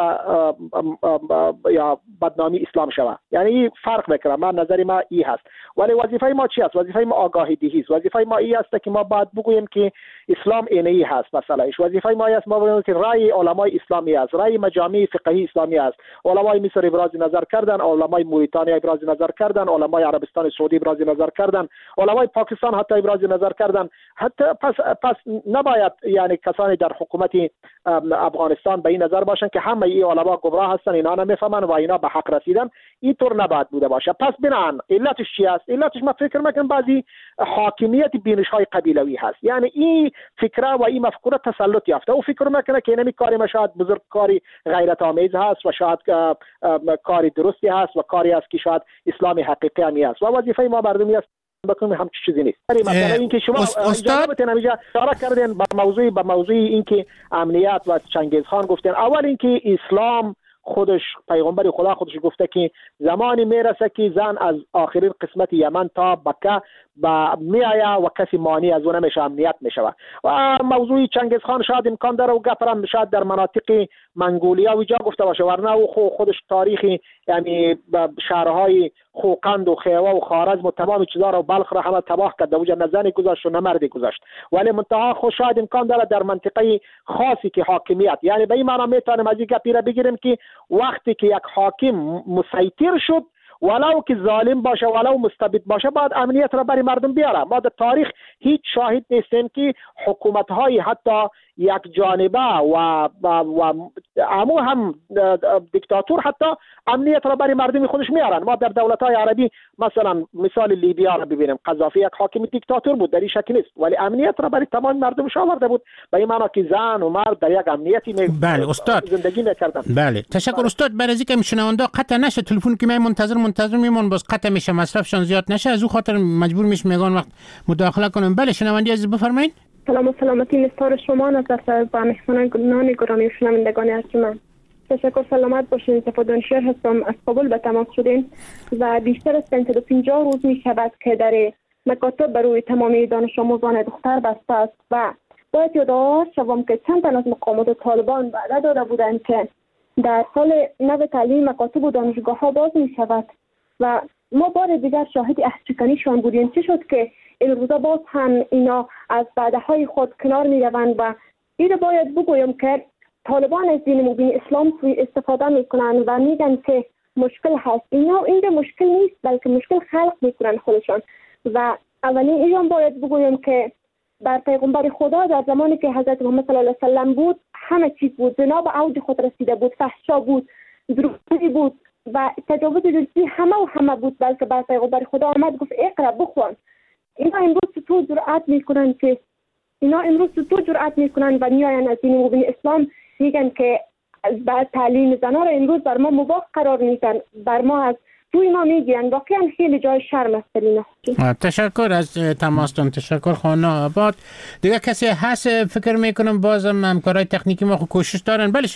یا بدنامی اسلام شود. یعنی فرق میکنه. من نظر ما این هست. ولی وظیفه ما چی است؟ وظیفه ما آگاهی دهی است. وظیفه ما این است که ما باید بگوییم که اسلام اینی هست. مثلا وظیفه ما است ما بگوییم که رأی علمای اسلامی است، رأی مجامع فقهی اسلامی است. علمای مصر ابراز نظر کردن، علمای موریتانیا ابراز نظر کردن، علمای عربستان سعودی ابراز نظر کردن، علمای پاکستان حتی ابراز نظر کردن. حتی پس نباید یعنی کسانی در حکومت افغانستان به این نظر باشن که همه این علما گمراه هستن، اینا نمیفهمن و اینا به حق رسیدن. اینطور نباید بوده باشه. پس بنان علتش چی است؟ علتش ما فکر میکنم بعضی حاکمیت بینش های قبیلوی هست. یعنی این فکره و این مفکوره تسلط یافته و فکر میکنه که اینمی کاری ما شاید بزرگ کاری غیرت آمیز هست و شاید کاری درستی هست و کاری است که شاید اسلام حقیقی همی است و وظیفه ما مردمی است بکنیم هم چیزی نیست. مثلا اینکه شما اجازه نمیشه اشاره کردین به موضوع اینکه امنیت و چنگیز خان گفتن. اول اینکه اسلام خودش پیغمبر خدا خودش گفته که زمانی میرسه که زن از آخرین قسمت یمن تا بکه میآید و کسی مانع از اون نمیشه، امنیت میشود. و موضوع چنگیز خان شاید امکان داره و گفتم شاید در مناطق منگولیا و جا گفته باشه، ورنه او خودش تاریخی یعنی شهرهای خوقند و خیوه و خوارزم و تمام چیزا رو بلخ را همه تباه کرد، وجه نه زنی گذاشت و نه مردی گذاشت. ولی منتها خود شاید امکان داره در منطقه خاصی که حاکمیت، یعنی به این معنی میتونیم از این گپی را بگیریم که وقتی که یک حاکم مسیطر شد ولو که ظالم باشه ولو مستبد باشه باید امنیت را برای مردم بیاره. ما در تاریخ هیچ شاهد نیستیم که حکومت های حتی یک جانبه و امو هم دیکتاتور حتی امنیت را برای مردم خودش میارن. ما در دولت های عربی مثلا مثال لیبیا را ببینیم، قذافی یک حاکم دیکتاتور بود، در این شک نیست، ولی امنیت را برای تمام مردمش آورده بود. به این معنی که زن و مرد در یک امنیتی بله استاد زندگی میکردن. بله تشکر استاد. برای اینکه میشنوندا قطع نشه تلفن که من منتظر میمون باز قطع میشه مصرفشان زیاد نشه، از او خاطر مجبور میشم میگن وقت مداخله کنم. بله شنوندی عزیز بفرمایید. سلام و سلامتی نثار شما نظر با مهمانان گرامی و شنوندگان ارجمند. تشکر سلامت باشین. صفا دانشور هستم، از کابل به تماس شدین و بیشتر از 150 روز می شود که در مکاتب برای تمامی دانش آموزان دختر بسته است و باید یادآور شوم که چند تن از مقامات طالبان وعده داده بودند که در سال نو تعلیم مکاتب و دانشگاه ها باز می شود و ما بار دیگر شاهد عهدشکنیشان بودیم. چه شد که این روزا باز هم اینا از وعده های خود کنار می روند و این باید بگویم که طالبان از دین مبین اسلام سوی استفاده می کنند و میگن که مشکل هست. اینجا مشکل نیست بلکه مشکل خلق می کنند خودشان. و اولین ایران باید بگویم که بر پیغمبر خدا در زمانی که حضرت محمد صلی الله علیه و سلم بود همه چیز بود، زنا به اوج خود رسیده بود، فحشا بود، دروغگویی بود و تجاوز جنسی همه بود، بلکه بر پیغمبر خدا آمد گفت اقرا بخوان. اینا امروز تو جرأت میکنن و میاین از دین مبین اسلام میگن که بعد تعلیم زنا را امروز بر ما مباح قرار میدن، بر ما از روی ما میگیرن. واقعا خیلی جای شرم است اینا. تشکر از تماستون. تشکر خانم آباد. دیگه کسی هست فکر میکنم بازم همکارای تکنیکی ما کوشش دارن. بله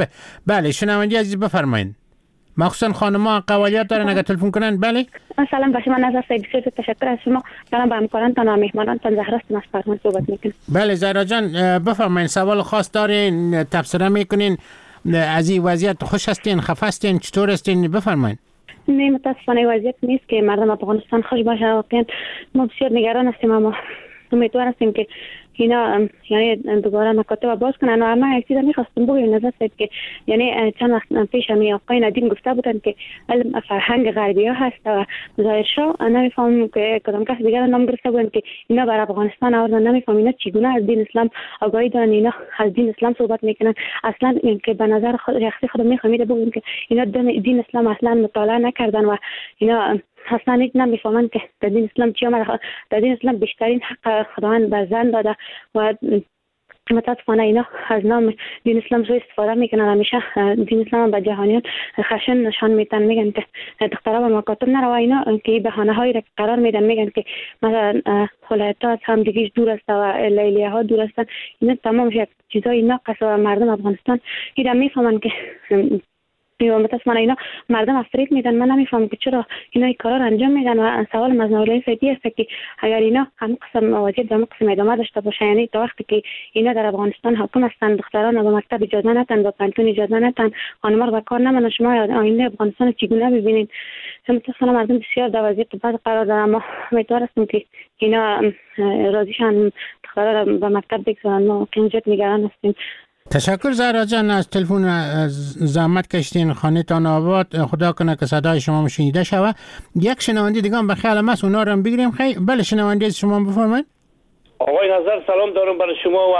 شنوندی عزیز بفرمایید. مخصوصا خانم‌ها قوالیات دارن اگه تلفن کنن. بله سلام به شما نظر بسیار تشکر از شما. سلام به همکارانتان و مهمانانتان. زهرا است از فرمان صحبت میکنم. بله زهرا جان بفرمایید. سوال خاص دارین؟ تبصره میکنین؟ از این وضعیت خوش هستین؟ خفه هستین؟ چطور هستین؟ بفرمایید. نه متاسفانه وضعیت نیست که مردم افغانستان خوش باشه. واقعا ما بسیار نگران هستیم اما امیدوار هستیم که اینا یعنی دوباره مکاتب باز کنن. و اما یک چیز می‌خواستم بگم نظر صاحب که یعنی چند وقت پیش می آقای ندیم گفته بودن که علم فرهنگ غربی‌ها هست و ظاهر شو نمی‌فهمم که کدام کس دیگه نام گرفته بودن که اینا بر افغانستان آوردن. نمی‌فهمم اینا چگونه از دین اسلام آگاهی دارن، اینا از دین اسلام صحبت میکنن. اصلا اینکه به نظر شخصی خودم می‌خوام بگم که اینا دین اسلام اصلا مطالعه نکردن و اینا اصلا نمی‌فهمن که در دین اسلام چی آمده. در دین اسلام بیشترین حق خداوند به زن داده و متاسفانه اینا از نام دین اسلام سوء استفاده میکنن. همیشه دین اسلام به جهانیان خشن نشان میدن، میگن که دخترها به مکاتب نرو. اینا که بهانه هایی را قرار میدن، میگن که مثلا ولایت‌ها هم دیگه دور است و لیلیه ها دور است. اینا تمام یک چیزای ناقص و مردم افغانستان اینا میفهمن که متاسفانه اینا مردم افرید میدن. من نمیفهمم که چرا اینا این کارا رو انجام میدن. و سوال مزنوله فدی است که اگر اینا هم قسم وضعیت هم قسم ادامه داشته باشه، یعنی تا وقتی که اینا در افغانستان حاکم هستند دختران رو به مکتب اجازه ندن، با پانتون اجازه ندن، خانم‌ها رو به کار نمونن، شما آینده افغانستان چگونه ببینید؟ متاسفانه مردم بسیار در وضعیت بد قرار دارن. ما امیدوار هستیم که اینا راضیشن دخترها رو به مکتب بگذارن. ما کنجد نگران هستیم. تشکر زهرا جان از تلفن. زحمت کشتین خانه‌تان آباد. خدا کنه که صدای شما شنیده شود. یک شنونده دیگه هم به خیال است اونا رو هم بگیریم. بله شنونده شما بفرمایید. آقای نظر سلام دارم برای شما و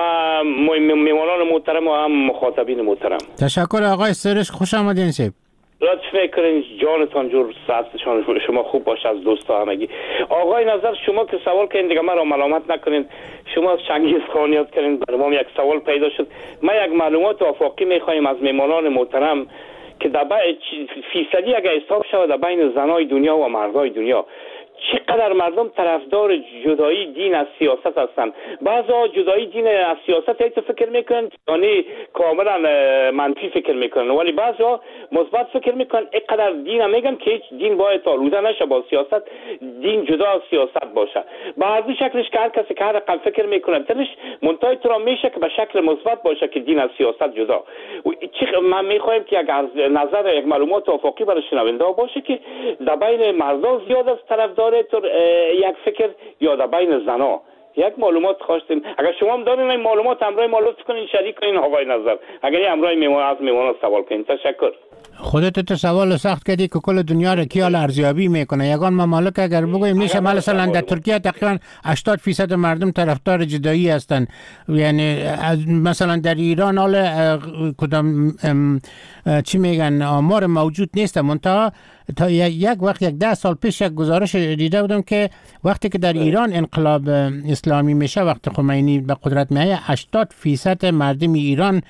میمانان محترم و هم مخاطبین محترم. تشکر آقای سرش، خوش آمدین سیب. لطف میکنین جانتان جور صحتشان شما خوب باشه از دوستا همگی. آقای نظر شما که سوال کردین دیگه مرا ملامت نکنین. شما از چنگیز خان یاد کردین، برای ما یک سوال پیدا شد. ما یک معلومات آفاقی میخوایم از میمانان محترم که در فیصدی اگه حساب شود در بین زنای دنیا و مردای دنیا چقدر مردم طرفدار جدایی دین از سیاست هستن. بعضا جدایی دین از سیاست هیچ فکر میکنن یعنی کاملا منفی فکر میکنن، ولی بعضا مثبت فکر میکنن. اینقدر دین میگن که هیچ دین باید آلوده نشه با سیاست، دین جدا از سیاست باشه. به هر شکلش که هر کسی که هر رقم فکر میکنه تنش منتهای تو میشه که به شکل مثبت باشه که دین از سیاست جدا. من میخوایم که اگر نظر یک معلومات افقی برای شنونده باشه که در بین مردا زیاد از طرفدار یک فکر یا در بین زنا یک معلومات خواستیم. اگر شما هم دارین این معلومات همراه ما لطف کنین شریک کنین آقای نظر. اگر همراه میمون سوال کنین. تشکر. خودت تو سوال سخت کردی که کل دنیا رو کیال ارزیابی میکنه. یگان ممالک اگر بگویم میشه مثلا در ترکیه تقریبا 80% مردم طرفدار جدایی هستن. یعنی مثلا در ایران حال کدام چی میگن آمار موجود نیست. منتها تا یک وقت 10 سال پیش یک گزارش دیده بودم که وقتی که در ایران انقلاب اسلامی میشه، وقتی خمینی به قدرت میاد، 80% مردم ایران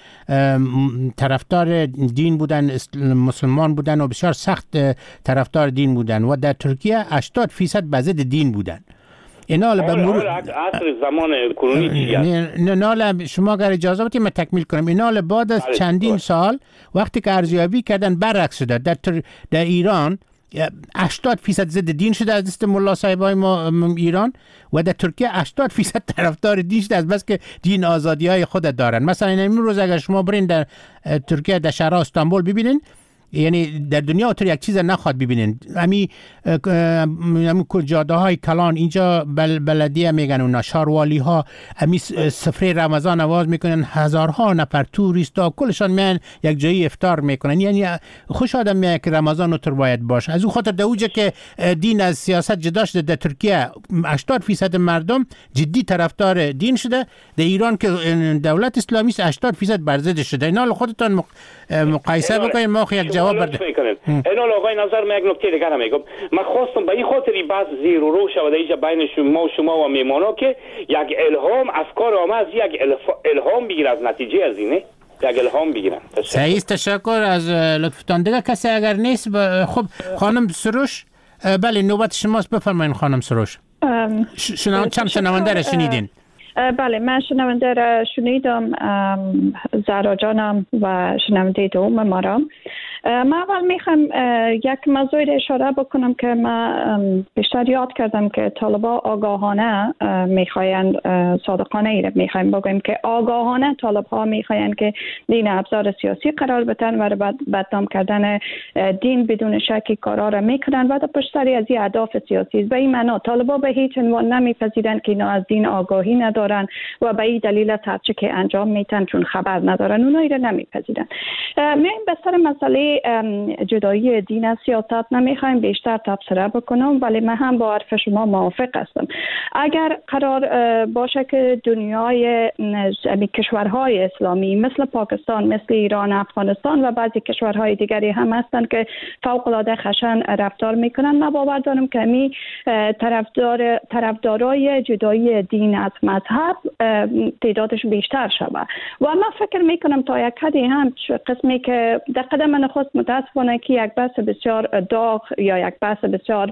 طرفدار دین بودن، مسلمان بودن و بسیار سخت طرفدار دین بودن. و در ترکیه 80% به ضد دین بودن. اینال به مرور عصر زمان کرونی اینال شما اگر اجازه بدید من تکمیل کنم. اینال بعد از چندین سال وقتی که ارزیابی کردن برعکس شده. در ایران 80% ضد دین شده از دست ملا صاحبای ما ایران و در ترکیه 80% طرفدار دین شده از بس که دین آزادی های خود دارن. مثلا امروز اگر شما برین در ترکیه در شهر استانبول ببینین، یعنی در دنیا تو یک چیز نخواد ببینین، همین جاده های کلان اینجا بلدیه میگن اونا شاروالی ها همین سفره رمضان آواز میکنن، هزارها نفر توریستا کلشان میان یک جایی افطار میکنن. یعنی خوش آدم میاد که رمضان رو باید باشه. از اون خاطر در اوجه که دین از سیاست جدا شده در ترکیه 80% مردم جدی طرفدار دین شده، در ایران که دولت اسلامی است 80% بر ضد شده. اینا خودتان مقایسه بکنید، ما یک جواب بده. اینا آقای نظر من یک نکته دیگر هم میگم. من خواستم به این خاطری بعض زیر و رو شده اینجا بین شما و میمانا که یک الهام افکار آمد، از یک الهام بگیر از نتیجه از اینه، یک الهام بگیرن. سعید تشکر از لطفتان. دیگه کسی اگر نیست خب خانم سروش، بله نوبت شماست، بفرمایید خانم سروش. چند شنونده را شنیدین؟ بله من شنونده را شنیدم، زهرا جانم و شنونده دوم ما را. من اول میخوام یک موضوع را اشاره بکنم که من بیشتر یاد کردم که طالبا آگاهانه میخواین، صادقانه ای را میخوایم بگویم که آگاهانه طالبها میخواین که دین ابزار سیاسی قرار بدن و بدنام کردن دین بدون شکی کارا را میکنن و در پشت سر از این اهداف سیاسی. به این معنا طالبا به هیچ عنوان نمیپذیرند که اینا از دین آگاهی ندارن و به این دلیل هرچه که انجام میتن چون خبر ندارن اونا را نمیپذیرن. میایم به سر مسئله جدایی دین از سیاست نمیخوایم بیشتر تبصره بکنم، ولی من هم با حرف شما موافق هستم. اگر قرار باشه که دنیای کشورهای اسلامی مثل پاکستان، مثل ایران، افغانستان و بعضی کشورهای دیگری هم هستند که فوق العاده خشن رفتار میکنن، من باور دارم که می طرفدارای جدایی دین از مذهب تعدادش بیشتر شود و من فکر میکنم تا یک حدی هم قسمی که در قدم نخست متاسفانه که یک بحث بسیار داغ یا یک بحث بسیار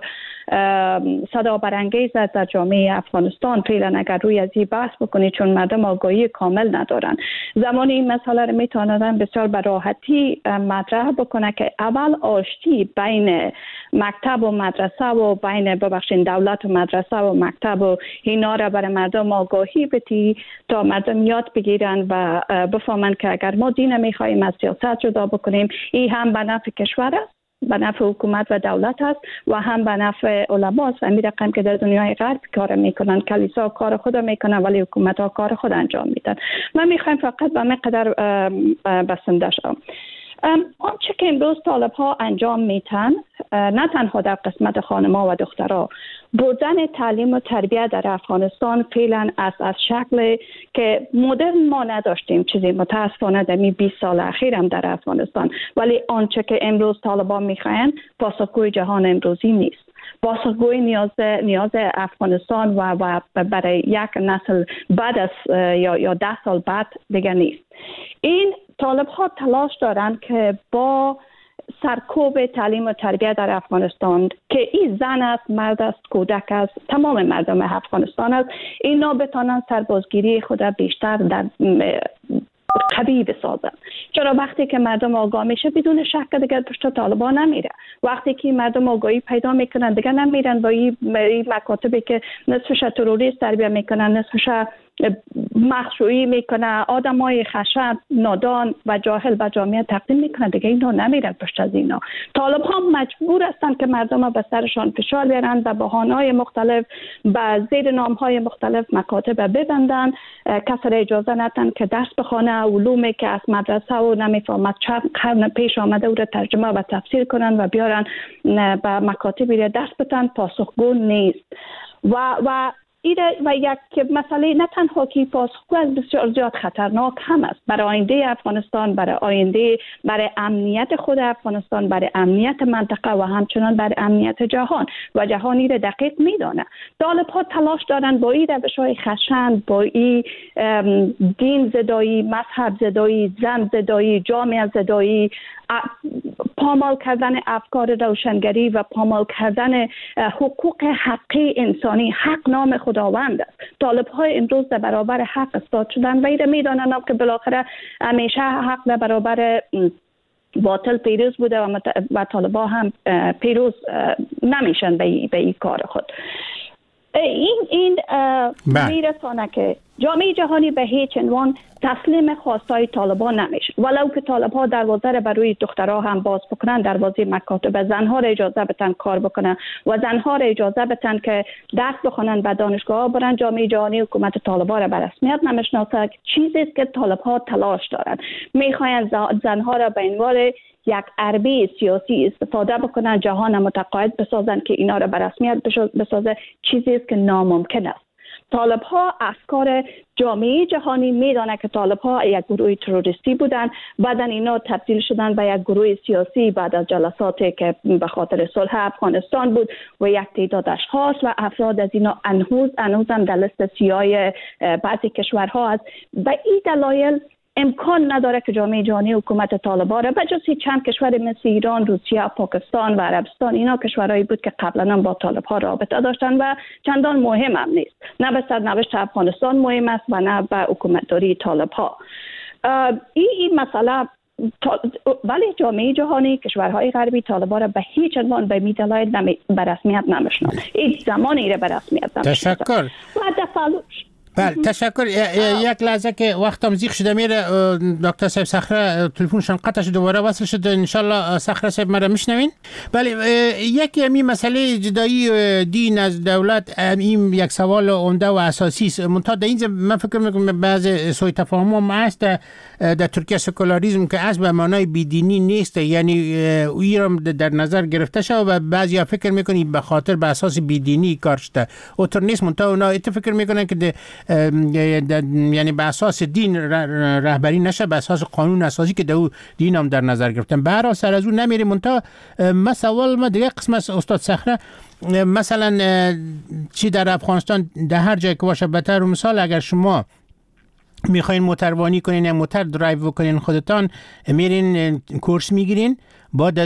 صدا برانگیز در جامعه افغانستان فعلا اگر روی از این بحث بکنید، چون مردم آگاهی کامل ندارن، زمانی این مسئله رو میتونن بسیار به راحتی مطرح بکنه که اول آشتی بین مکتب و مدرسه و بین دولت و مدرسه و مکتب و اینا را برای مردم آگاهی بدی تا مردم یاد بگیرن و بفهمن که اگر ما دین میخوایم از سیاست جدا بکنیم، این هم به نفع کشور است، به نفع حکومت و دولت است و هم به نفع علما است. همین رقم که در دنیای غرب کار میکنن، کلیسا کار خود میکنن ولی حکومت ها کار خود انجام میدن. من میخوایم فقط به مقدار بسنده شم. آنچه که امروز طالب ها انجام میتن، نه تنها در قسمت خانم‌ها و دخترها، بردن تعلیم و تربیت در افغانستان فعلا از شکل که مدرن ما نداشتیم چیزی متاسفانه در 20 سال اخیر هم در افغانستان، ولی آنچه که امروز طالبان میخواین پاسخگوی جهان امروزی نیست. پاسخگوی نیاز افغانستان و برای یک نسل بعد از یا 10 سال بعد دیگه نیست. این طالب ها تلاش دارند که با سرکوب تعلیم و تربیت در افغانستان که این زن است، مرد است، کودک است، تمام مردم افغانستان است، اینا بتانن سربازگیری خود بیشتر در قوی بسازن. چرا وقتی که مردم آگاه میشه بدون شک دیگه پشت طالبان نمیره. وقتی که مردم آگاهی پیدا میکنن دیگه نمیرن با این مکاتبی که نصفش تروریست تربیت میکنن، نصفش مخشویی میکنه، آدمای خشن، نادان و جاهل به جامعه تقدیم میکنن، دیگه اینا نمیرن پشت از اینا. طالب ها مجبور هستن که مردم به سرشان فشار بیارن و بهانه‌های مختلف به زیر نام‌های مختلف مکاتب ببندن، کسی را اجازه ندن که درس بخونه، علومی که از مدرسه و نمیفهمد چند قرن پیش آمده او را ترجمه و تفسیر کنن و بیارن به مکاتبی را درس بدن، پاسخگو نیست. و یک مسئله نه تنها که پاسخگو از بسیار زیاد خطرناک هم است برای آینده افغانستان، برای امنیت خود افغانستان، برای امنیت منطقه و همچنان برای امنیت جهان و جهانی را دقیق میدانه. طالب ها تلاش دارن با این روش‌های خشن، با این دین زدایی، مذهب زدایی، زن زدایی، جامعه زدایی، پامال کردن افکار روشنگری و پامال کردن حقوق حقی انسانی. حق نام خداوند است. طالب های امروز در برابر حق استاد شدن و ایره میدانن که بالاخره همیشه حق در برابر باطل پیروز بوده و طالبان هم پیروز نمیشن به این کار خود. این میرسانه که جامعه جهانی به هیچ عنوان تسلیم خواستای طالبان نمیشه، ولو که طالبان دروازه را برای دخترها هم باز بکنن، دروازه مکاتب زنها را اجازه بدن کار بکنن و زنها را اجازه بدن که درس بخونن، به دانشگاه ها برن. جامعه جهانی حکومت طالبان را به رسمیت نمیشناسه، چیزی است که طالبان تلاش دارن، میخواین زنها را به عنوان یک حربه سیاسی استفاده بکنن، جهان متقاعد بسازن که اینا را به رسمیت بسازه، چیزی است که ناممکن است. طالب ها افکار جامعه جهانی میدانه که طالب ها یک گروه تروریستی بودن، بعدا اینا تبدیل شدن به یک گروه سیاسی بعد از جلساتی که به خاطر صلح افغانستان بود و یک تعداد اشخاص و افراد از اینا هنوز هم در لیست سیاه بعضی کشورها است. به این دلایل امکان نداره که جامعه جهانی حکومت طالبان را بجز چند کشور مثل ایران، روسیه، پاکستان و عربستان، اینا کشورهایی بود که قبلا با طالبان رابطه داشتن و چندان مهم هم نیست، نه به سرنوشت افغانستان مهم است و نه به حکومتداری طالبان. این مسئله ولی جامعه جهانی کشورهای غربی طالبان را به هیچ عنوان به دلایل به رسمیت نمیشناسه. این زمانی را به رسمیت نمیشناسه. تشکر. بله تشکر. یک لحظه که وقتم زیغ شده میره، دکتر صاحب صخره تلفنشان قطع شد، دوباره وصل شد، ان شاء الله صخره صاحب مرا میشنوین. بله یکی همین مسئله جدایی دین از دولت این یک سوال عمده و اساسی است. منتها در این من فکر میکنم بعضی سوء تفاهم هم هست در ترکیه. سکولاریسم که اصلا به معنای بیدینی نیست، یعنی ایران در نظر گرفته شده و بعضیا فکر میکنن به خاطر به اساس بیدینی کار شده، اوتر نیست. منتها اونا فکر میکنن که یعنی به اساس دین رهبری نشه، به اساس قانون اساسی که دو دین هم در نظر گرفتن. به هر سر از اون نمیریم. منتها ما دیگه قسم از استاد صخره، مثلا چی در افغانستان در هر جای که باشه، به طور مثال اگر شما میخواین موتروانی کنین یا موتر درایو کنین، خودتان میرین کورس میگیرین، بعد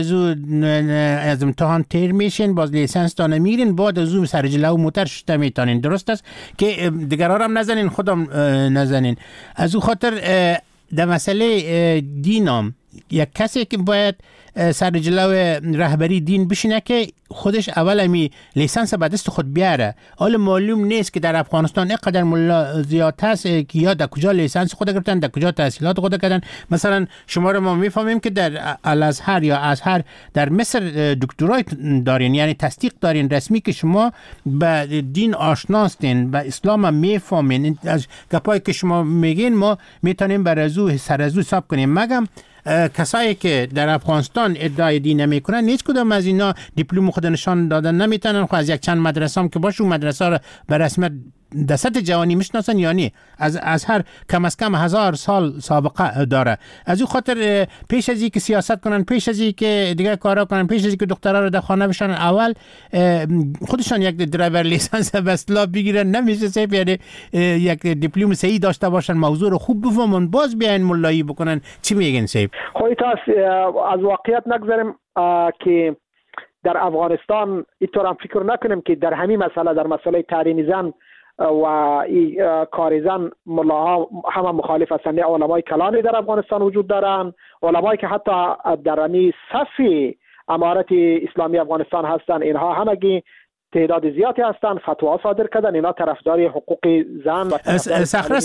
از امتحان تیر میشین، باز لیسنس تانه میگیرین، بعد از اون سر جلو موتر شده میتانین. درست است که دیگران هم نزنین، خودم نزنین. از اون خاطر در مسئله دینام یک کسی که باید سر جلو رهبری دین بشینه که خودش اول همی لیسانس به دست خود بیاره. حالا معلوم نیست که در افغانستان اینقدر ملا زیاد هست که یا در کجا لیسانس خود گرفتن، در کجا تحصیلات خود کردن. مثلا شما رو ما میفهمیم که در الازهر یا ازهر در مصر دکترای دارین، یعنی تصدیق دارین رسمی که شما به دین آشناستین، به اسلام هم میفهمین. از گپایی که شما میگین ما میتونیم بر ازو سر ازو حساب کنیم. مگم کسایی که در افغانستان ادعای دین نمیکنن هیچ کدام از اینا دیپلم خود نشان دادن نمیتونن. خب از یک چند مدرسه هم که باشه اون مدرسه رو به رسمیت در سطح جهانی میشناسن، یعنی از هر کم از کم 1000 سال سابقه داره. از اون خاطر پیش از اینکه سیاست کنن، پیش از اینکه دیگه کارا کنن، پیش از اینکه دخترها رو در خانه بشن، اول خودشان یک درایور لیسانس به اصطلاح بگیرن. نمیشه صرف یعنی یک دیپلم صحیح داشته باشن، موضوع رو خوب بفهمن، باز بیاین مولایی بکنن. چی میگین صاحب؟ خب از واقعیت نگذاریم که در افغانستان اینطور هم فکر نکنیم که در همین مسئله، در مسئله تحریم زن و کار زن، ملاها همه مخالف هستند. علمای کلانی در افغانستان وجود دارند، علمایی که حتی در همین صف امارت اسلامی افغانستان هستند، اینها همگی تعداد زیادی هستند، فتوا صادر کردن. اینا طرفدار حقوق زن و صخره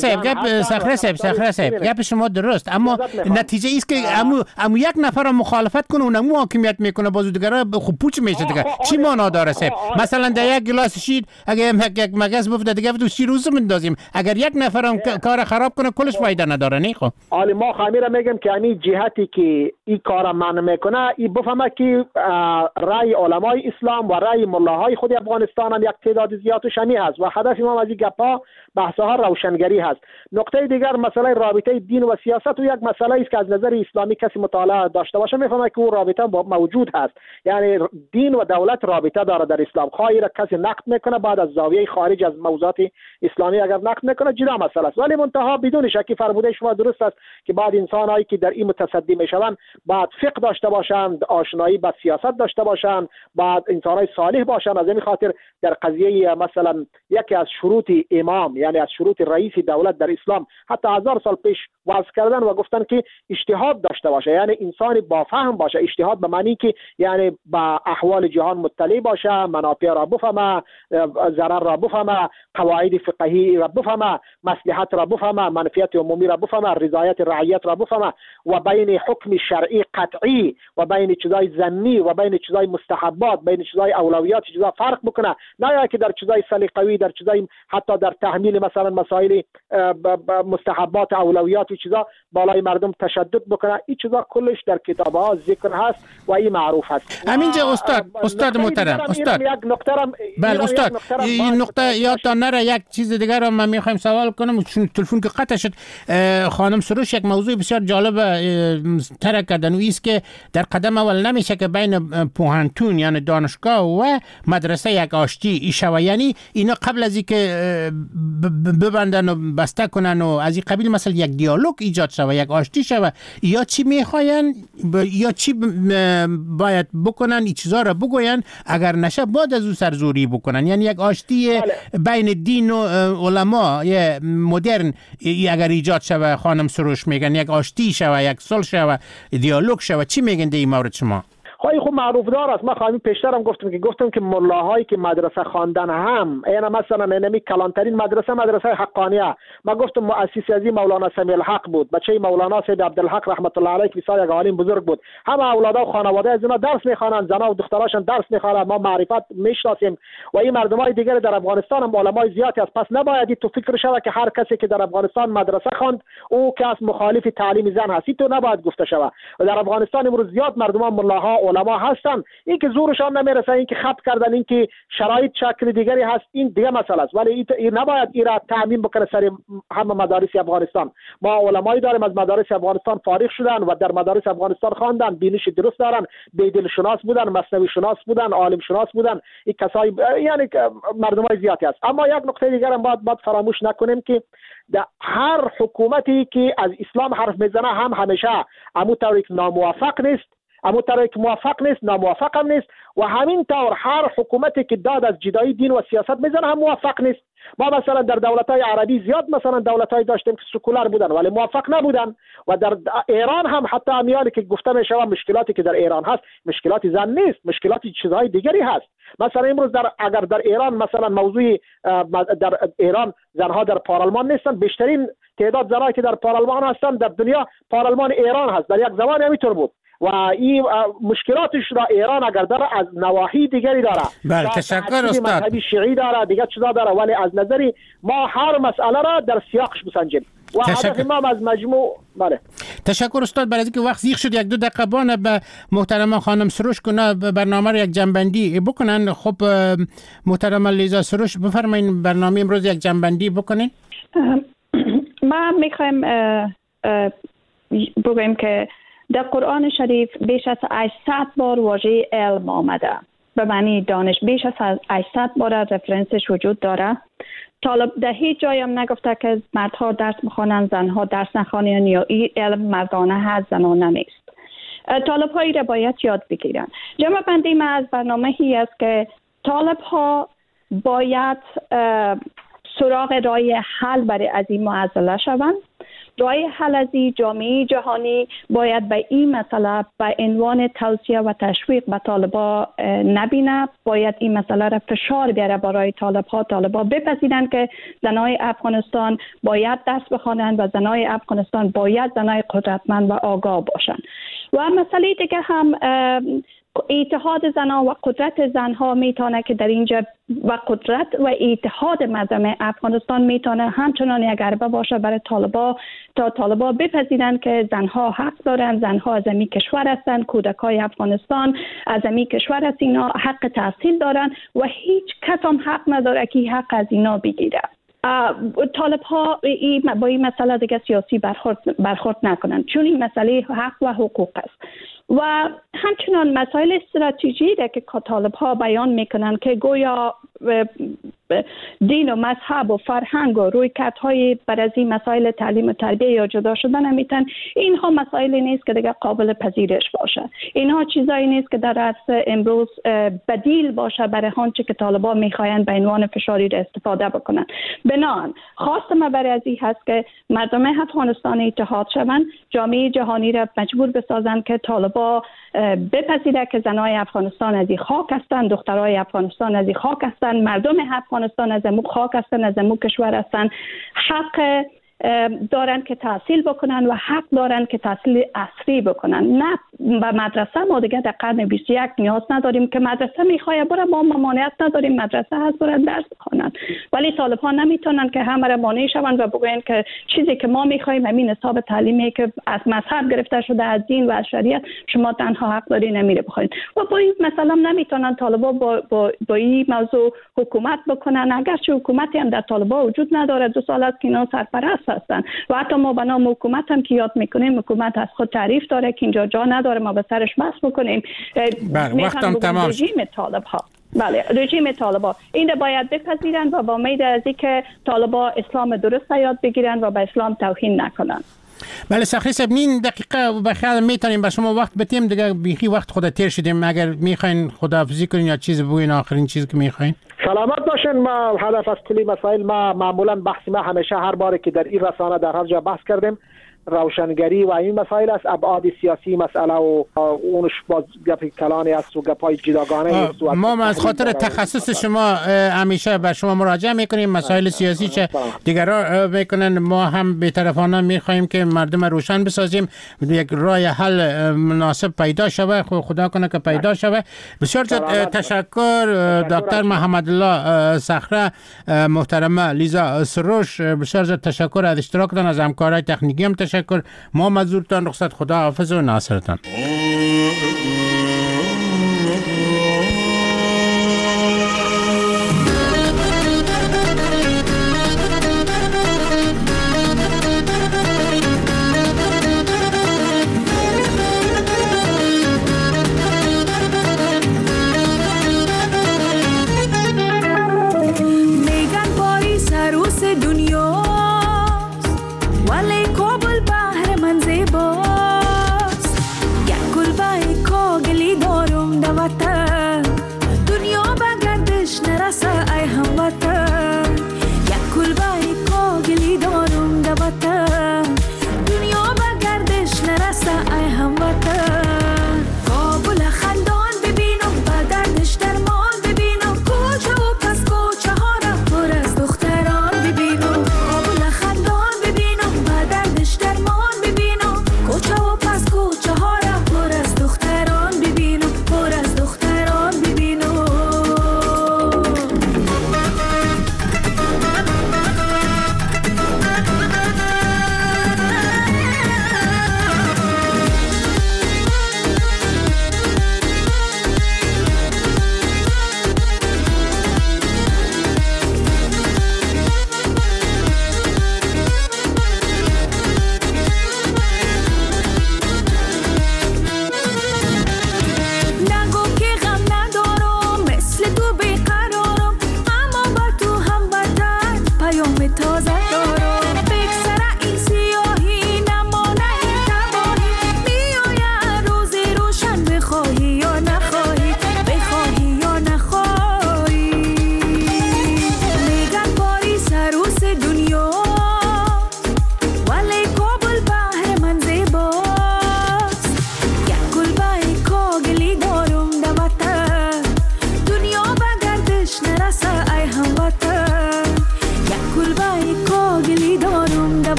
صاحب گپ شما درست، اما نتیجه است که امو یک نفر مخالفت کنه اونم حاکمیت میکنه، بازو دیگرا خوب پوچ میشه دیگه. چی معنا داره صاحب؟ مثلا در یک گلاس شیر اگه یک مگس بفته دیگه تو شیر روز میندازیم، اگر یک نفرم کار خراب کنه کلش فایده نداره. نه خب حالا ما خمیره میگم که همین جهتی که این کارا منع میکنه، این بفهمه که رای علمای اسلام و رای ملاهای خود افغانستان هم یک تعداد زیادش همی هست و هدف ما از این گپا بحث‌ها روشنگری هست. نکته دیگر مسئله رابطه دین و سیاست و یک مسئله است که از نظر اسلامی کسی مطالعه داشته باشه میفهمه که اون رابطه موجود هست. یعنی دین و دولت رابطه داره در اسلام. خواهی را کسی نقد میکنه بعد از زاویه خارج از موضوعات اسلامی اگر نقد میکنه جدا مسئله است، ولی منتها بدون شک فرموده شما درست است که بعد انسان‌هایی که در این متصدی میشوند بعد فقه داشته باشند، آشنایی با سیاست داشته باشند، بعد انسان‌های صالح باشند. از این خاطر در قضیه مثلا یکی از شروط امام، یعنی از شروط رئیس دولت در اسلام حتی 1000 سال پیش وضع کردن و گفتن که اجتهاد داشته باشه، یعنی انسان با فهم باشه. اجتهاد به معنی که یعنی با احوال جهان مطلع باشه، منافع را بفهمه، ضرر را بفهمه، قواعد فقهی را بفهمه، مصلحت را بفهمه، منفعت عمومی را بفهمه، رضایت رعیت را بفهمه و بین حکم شرعی قطعی و بین چیزای ظنی و بین چیزای مستحبات، بین چیزای اولویات چیزا فرق بکنه. نه که در چیزای سلیقوی، در چیزای حتی در تحمیل مثلا مسائل مستحبات اولویات و چیزا بالای مردم تشدد بکنه. این چیزا کلش در کتاب‌ها ذکر هست و این معروف هست. همینجا استاد محترم، استاد بله استاد، این نقطه یادتان نره. یک چیز دیگر رو من میخوایم سوال کنم چون تلفن که قطع شد. خانم سروش یک موضوع بسیار جالب طرح کردن و است که در قدم اول نمیشه که بین پوهنتون یعنی دانشگاه و مدرسه یک آشتی شوه، یعنی اینا قبل از اینکه ببندن و بسته کنن و از این قبیل مثلا یک دیالوگ ایجاد شوه، یک آشتی شوه، یا چی میخواین یا چی باید بکنن، این چیزا رو بگوین، اگر نشه بعد از او سرزوری بکنن. یعنی یک آشتی بین دین و علما مدرن اگر ایجاد شوه، خانم سروش میگن یک آشتی شوه، یک صلح شوه، دیالوگ شوه، چی میگن در این مورد شما؟ خب معروف دار است. من خواهیم پیشترم گفتم که ملاهایی که مدرسه خواندن هم اینا مثلا اینمی کلانترین مدرسه حقانیه. من گفتم مؤسس از مولانا سمیع الحق بود، بچه مولانا سید عبدالحق رحمت الله علیه بسیار یک عالم بزرگ بود. همه اولادا و خانواده از اینا درس میخوانن، زنا و دختراشون درس میخوانن. ما معرفت میشناسیم و این مردمای دیگر در افغانستان هم علمای زیادی است. پس نباید تو فکر شوه که هر کسی که در افغانستان مدرسه خواند او کس مخالف تعلیم زن هست. تو نباید گفته شوه. و در افغانستان امروز زیاد مردمان ملاها علما هستن، این که زورشان نمیرسه، این که خط کردن، این که شرایط شکل دیگری هست، این دیگه مسئله است. ولی این نباید این را تعمیم بکنه سر همه مدارس افغانستان. ما علمایی داریم از مدارس افغانستان فارغ شدن و در مدارس افغانستان خواندن، بینش درست دارن، بیدل شناس بودن، مثنوی شناس بودن، عالم شناس بودن. این کسای یعنی مردمای زیادی است. اما یک نکته دیگر هم باید فراموش نکنیم که در هر حکومتی که از اسلام حرف میزنه هم همیشه همونطوری که ناموفق نیست، همونطوری که موفق نیست ناموفق هم نیست، و همین طور هر حکومتی که داد از جدایی دین و سیاست میزنه هم موفق نیست. ما مثلا در دولت‌های عربی زیاد مثلا دولت‌های داشتیم که سکولار بودن ولی موفق نبودن، و در ایران هم حتی امیالی که گفته میشه مشکلاتی که در ایران هست مشکلات زن نیست، مشکلات چیزهای دیگری هست. مثلا امروز اگر در ایران مثلا موضوع در ایران زنها در پارلمان نیستن، بیشترین تعداد زنایی که در پارلمان هستن در دنیا پارلمان ایران هست. در یک زمان همینطور بود و این مشکلاتش را ایران اگر داره از نواحی دیگری داره. بله تشکر استاد. مذهبی شیعی داره، دیگه چیزا داره، ولی از نظری ما هر مسئله را در سیاقش بسنجیم و هدف ما از مجموع. بله تشکر استاد. برای اینکه وقت زیغ شد یک دو دقیقه بانه به محترم خانم سروش کنه برنامه را یک جنبندی بکنن. خب محترم لیزا سروش بفرمایید برنامه امروز یک جنبندی بکنین. ما میخوایم بگویم که در قرآن شریف بیش از 800 بار واژه علم آمده، به معنی دانش. بیش از 800 بار رفرنسش وجود داره. طالب در هیچ جایی هم نگفته که مردها درس بخوانند زنها درس نخوانند یا این علم مردانه هست زنانه نیست. طالب هایی را باید یاد بگیرن. جمع بندی ما از برنامه هی است که طالب ها باید سراغ راه حل برای از این معضله شوند. راه حل از جامعه جهانی باید به این مسئله به عنوان توصیه و تشویق به طالبا نبینه. باید این مسئله را فشار بیاره برای طالبا بپذیرند که زنای افغانستان باید درس بخوانند و زنای افغانستان باید زنای قدرتمند و آگاه باشند. و مسئله دیگه هم اتحاد زنان و قدرت زنها میتونه که در اینجا و قدرت و اتحاد مردم افغانستان میتونه همچنان یک ضربه باشه برای طالبا تا طالبا بپذیرند که زنها حق دارند، زنها از این کشور هستند، کودکای افغانستان از این کشور هست، اینا حق تحصیل دارند و هیچ کس هم حق نداره که حق از اینا بگیره. طالب ها با این مسئله دیگه سیاسی برخورد نکنند، چون این مسئله حق و حقوق است. و همچنان مسائل استراتژی را که طالب ها بیان میکنند که گویا دین و مذهب و فرهنگ و رویکردهای بر از این مسائل تعلیم و تربیه یا جدا شدن میتن، اینها مسائلی نیست که دیگه قابل پذیرش باشه. اینها چیزایی نیست که در عصر امروز بدیل باشه برای آنچه که طالبان میخواین به عنوان فشاری را استفاده بکنن. بنابراین خواست ما برای از این هست که مردم افغانستان اتحاد شوند، جامعه جهانی را مجبور بسازند که طالبان بپذیره که زنای افغانستان از این خاک هستند، دخترای افغانستان از این خاک هستند، مردم افغانستان از امو خاک هستند، از امو کشور هستند، حق دارن که تحصیل بکنن و حق دارن که تحصیل عصری بکنن. نه به مدرسه ما دیگه در قرن 21 نیاز نداریم که مدرسه میخواه بره، ما ممانعت نداریم مدرسه هست برن درس بخونن، ولی طالبان نمیتونن که همه را مانع شوند و بگوین که چیزی که ما میخوایم همین حساب تعلیمی که از مذهب گرفته شده، از دین و از شریعت، شما تنها حق داری نمیره بخورید. و با این مثلا نمیتونن طالبان با این موضوع حکومت بکنن، اگرچه حکومتی هم در طالبان وجود نداره، 2 سال است که اینا سرپرست هستن و حتی ما به نام حکومت هم که یاد میکنیم، حکومت از خود تعریف داره که اینجا جا نداره ما به سرش بحث بکنیم. وقتم تمام. رژیم طالب‌ها، بله رژیم طالبان این را باید بپذیرن و با امید از اینکه طالبان اسلام درست یاد بگیرن و به اسلام توهین نکنن. بله سخری صاحب، نیم دقیقه و بخیر میتونیم به شما وقت بدیم دیگه، بیخی وقت خود تیر شدیم. اگر میخواین خداحافظی کنین یا چیز بگوین، آخرین چیزی که میخواین. سلامت باشین. ما هدف از کلی مسائل، ما معمولا بحث ما همیشه هر باری که در این رسانه در هر جا بحث کردیم روشنگری و این مسائل است. ابعاد سیاسی مسئله و اونش باز گپ کلانی است و گپای جداگانه است. ما از خاطر تخصص شما همیشه به شما مراجعه میکنیم. مسائل سیاسی چه دیگران میکنن، ما هم بی‌طرفانه میخوایم که مردم روشن بسازیم، یک راه حل مناسب پیدا شوه. خدا کنه که پیدا شوه. بسیار تشکر دکتر محمد الله صخره، محترمه لیزا سروش، بسیار تشکر از اشتراکتان، از همکارای تکنیکی هم تشکر. ما مزورتان رخصت، خدا حافظ و ناصرتان.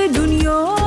دنیا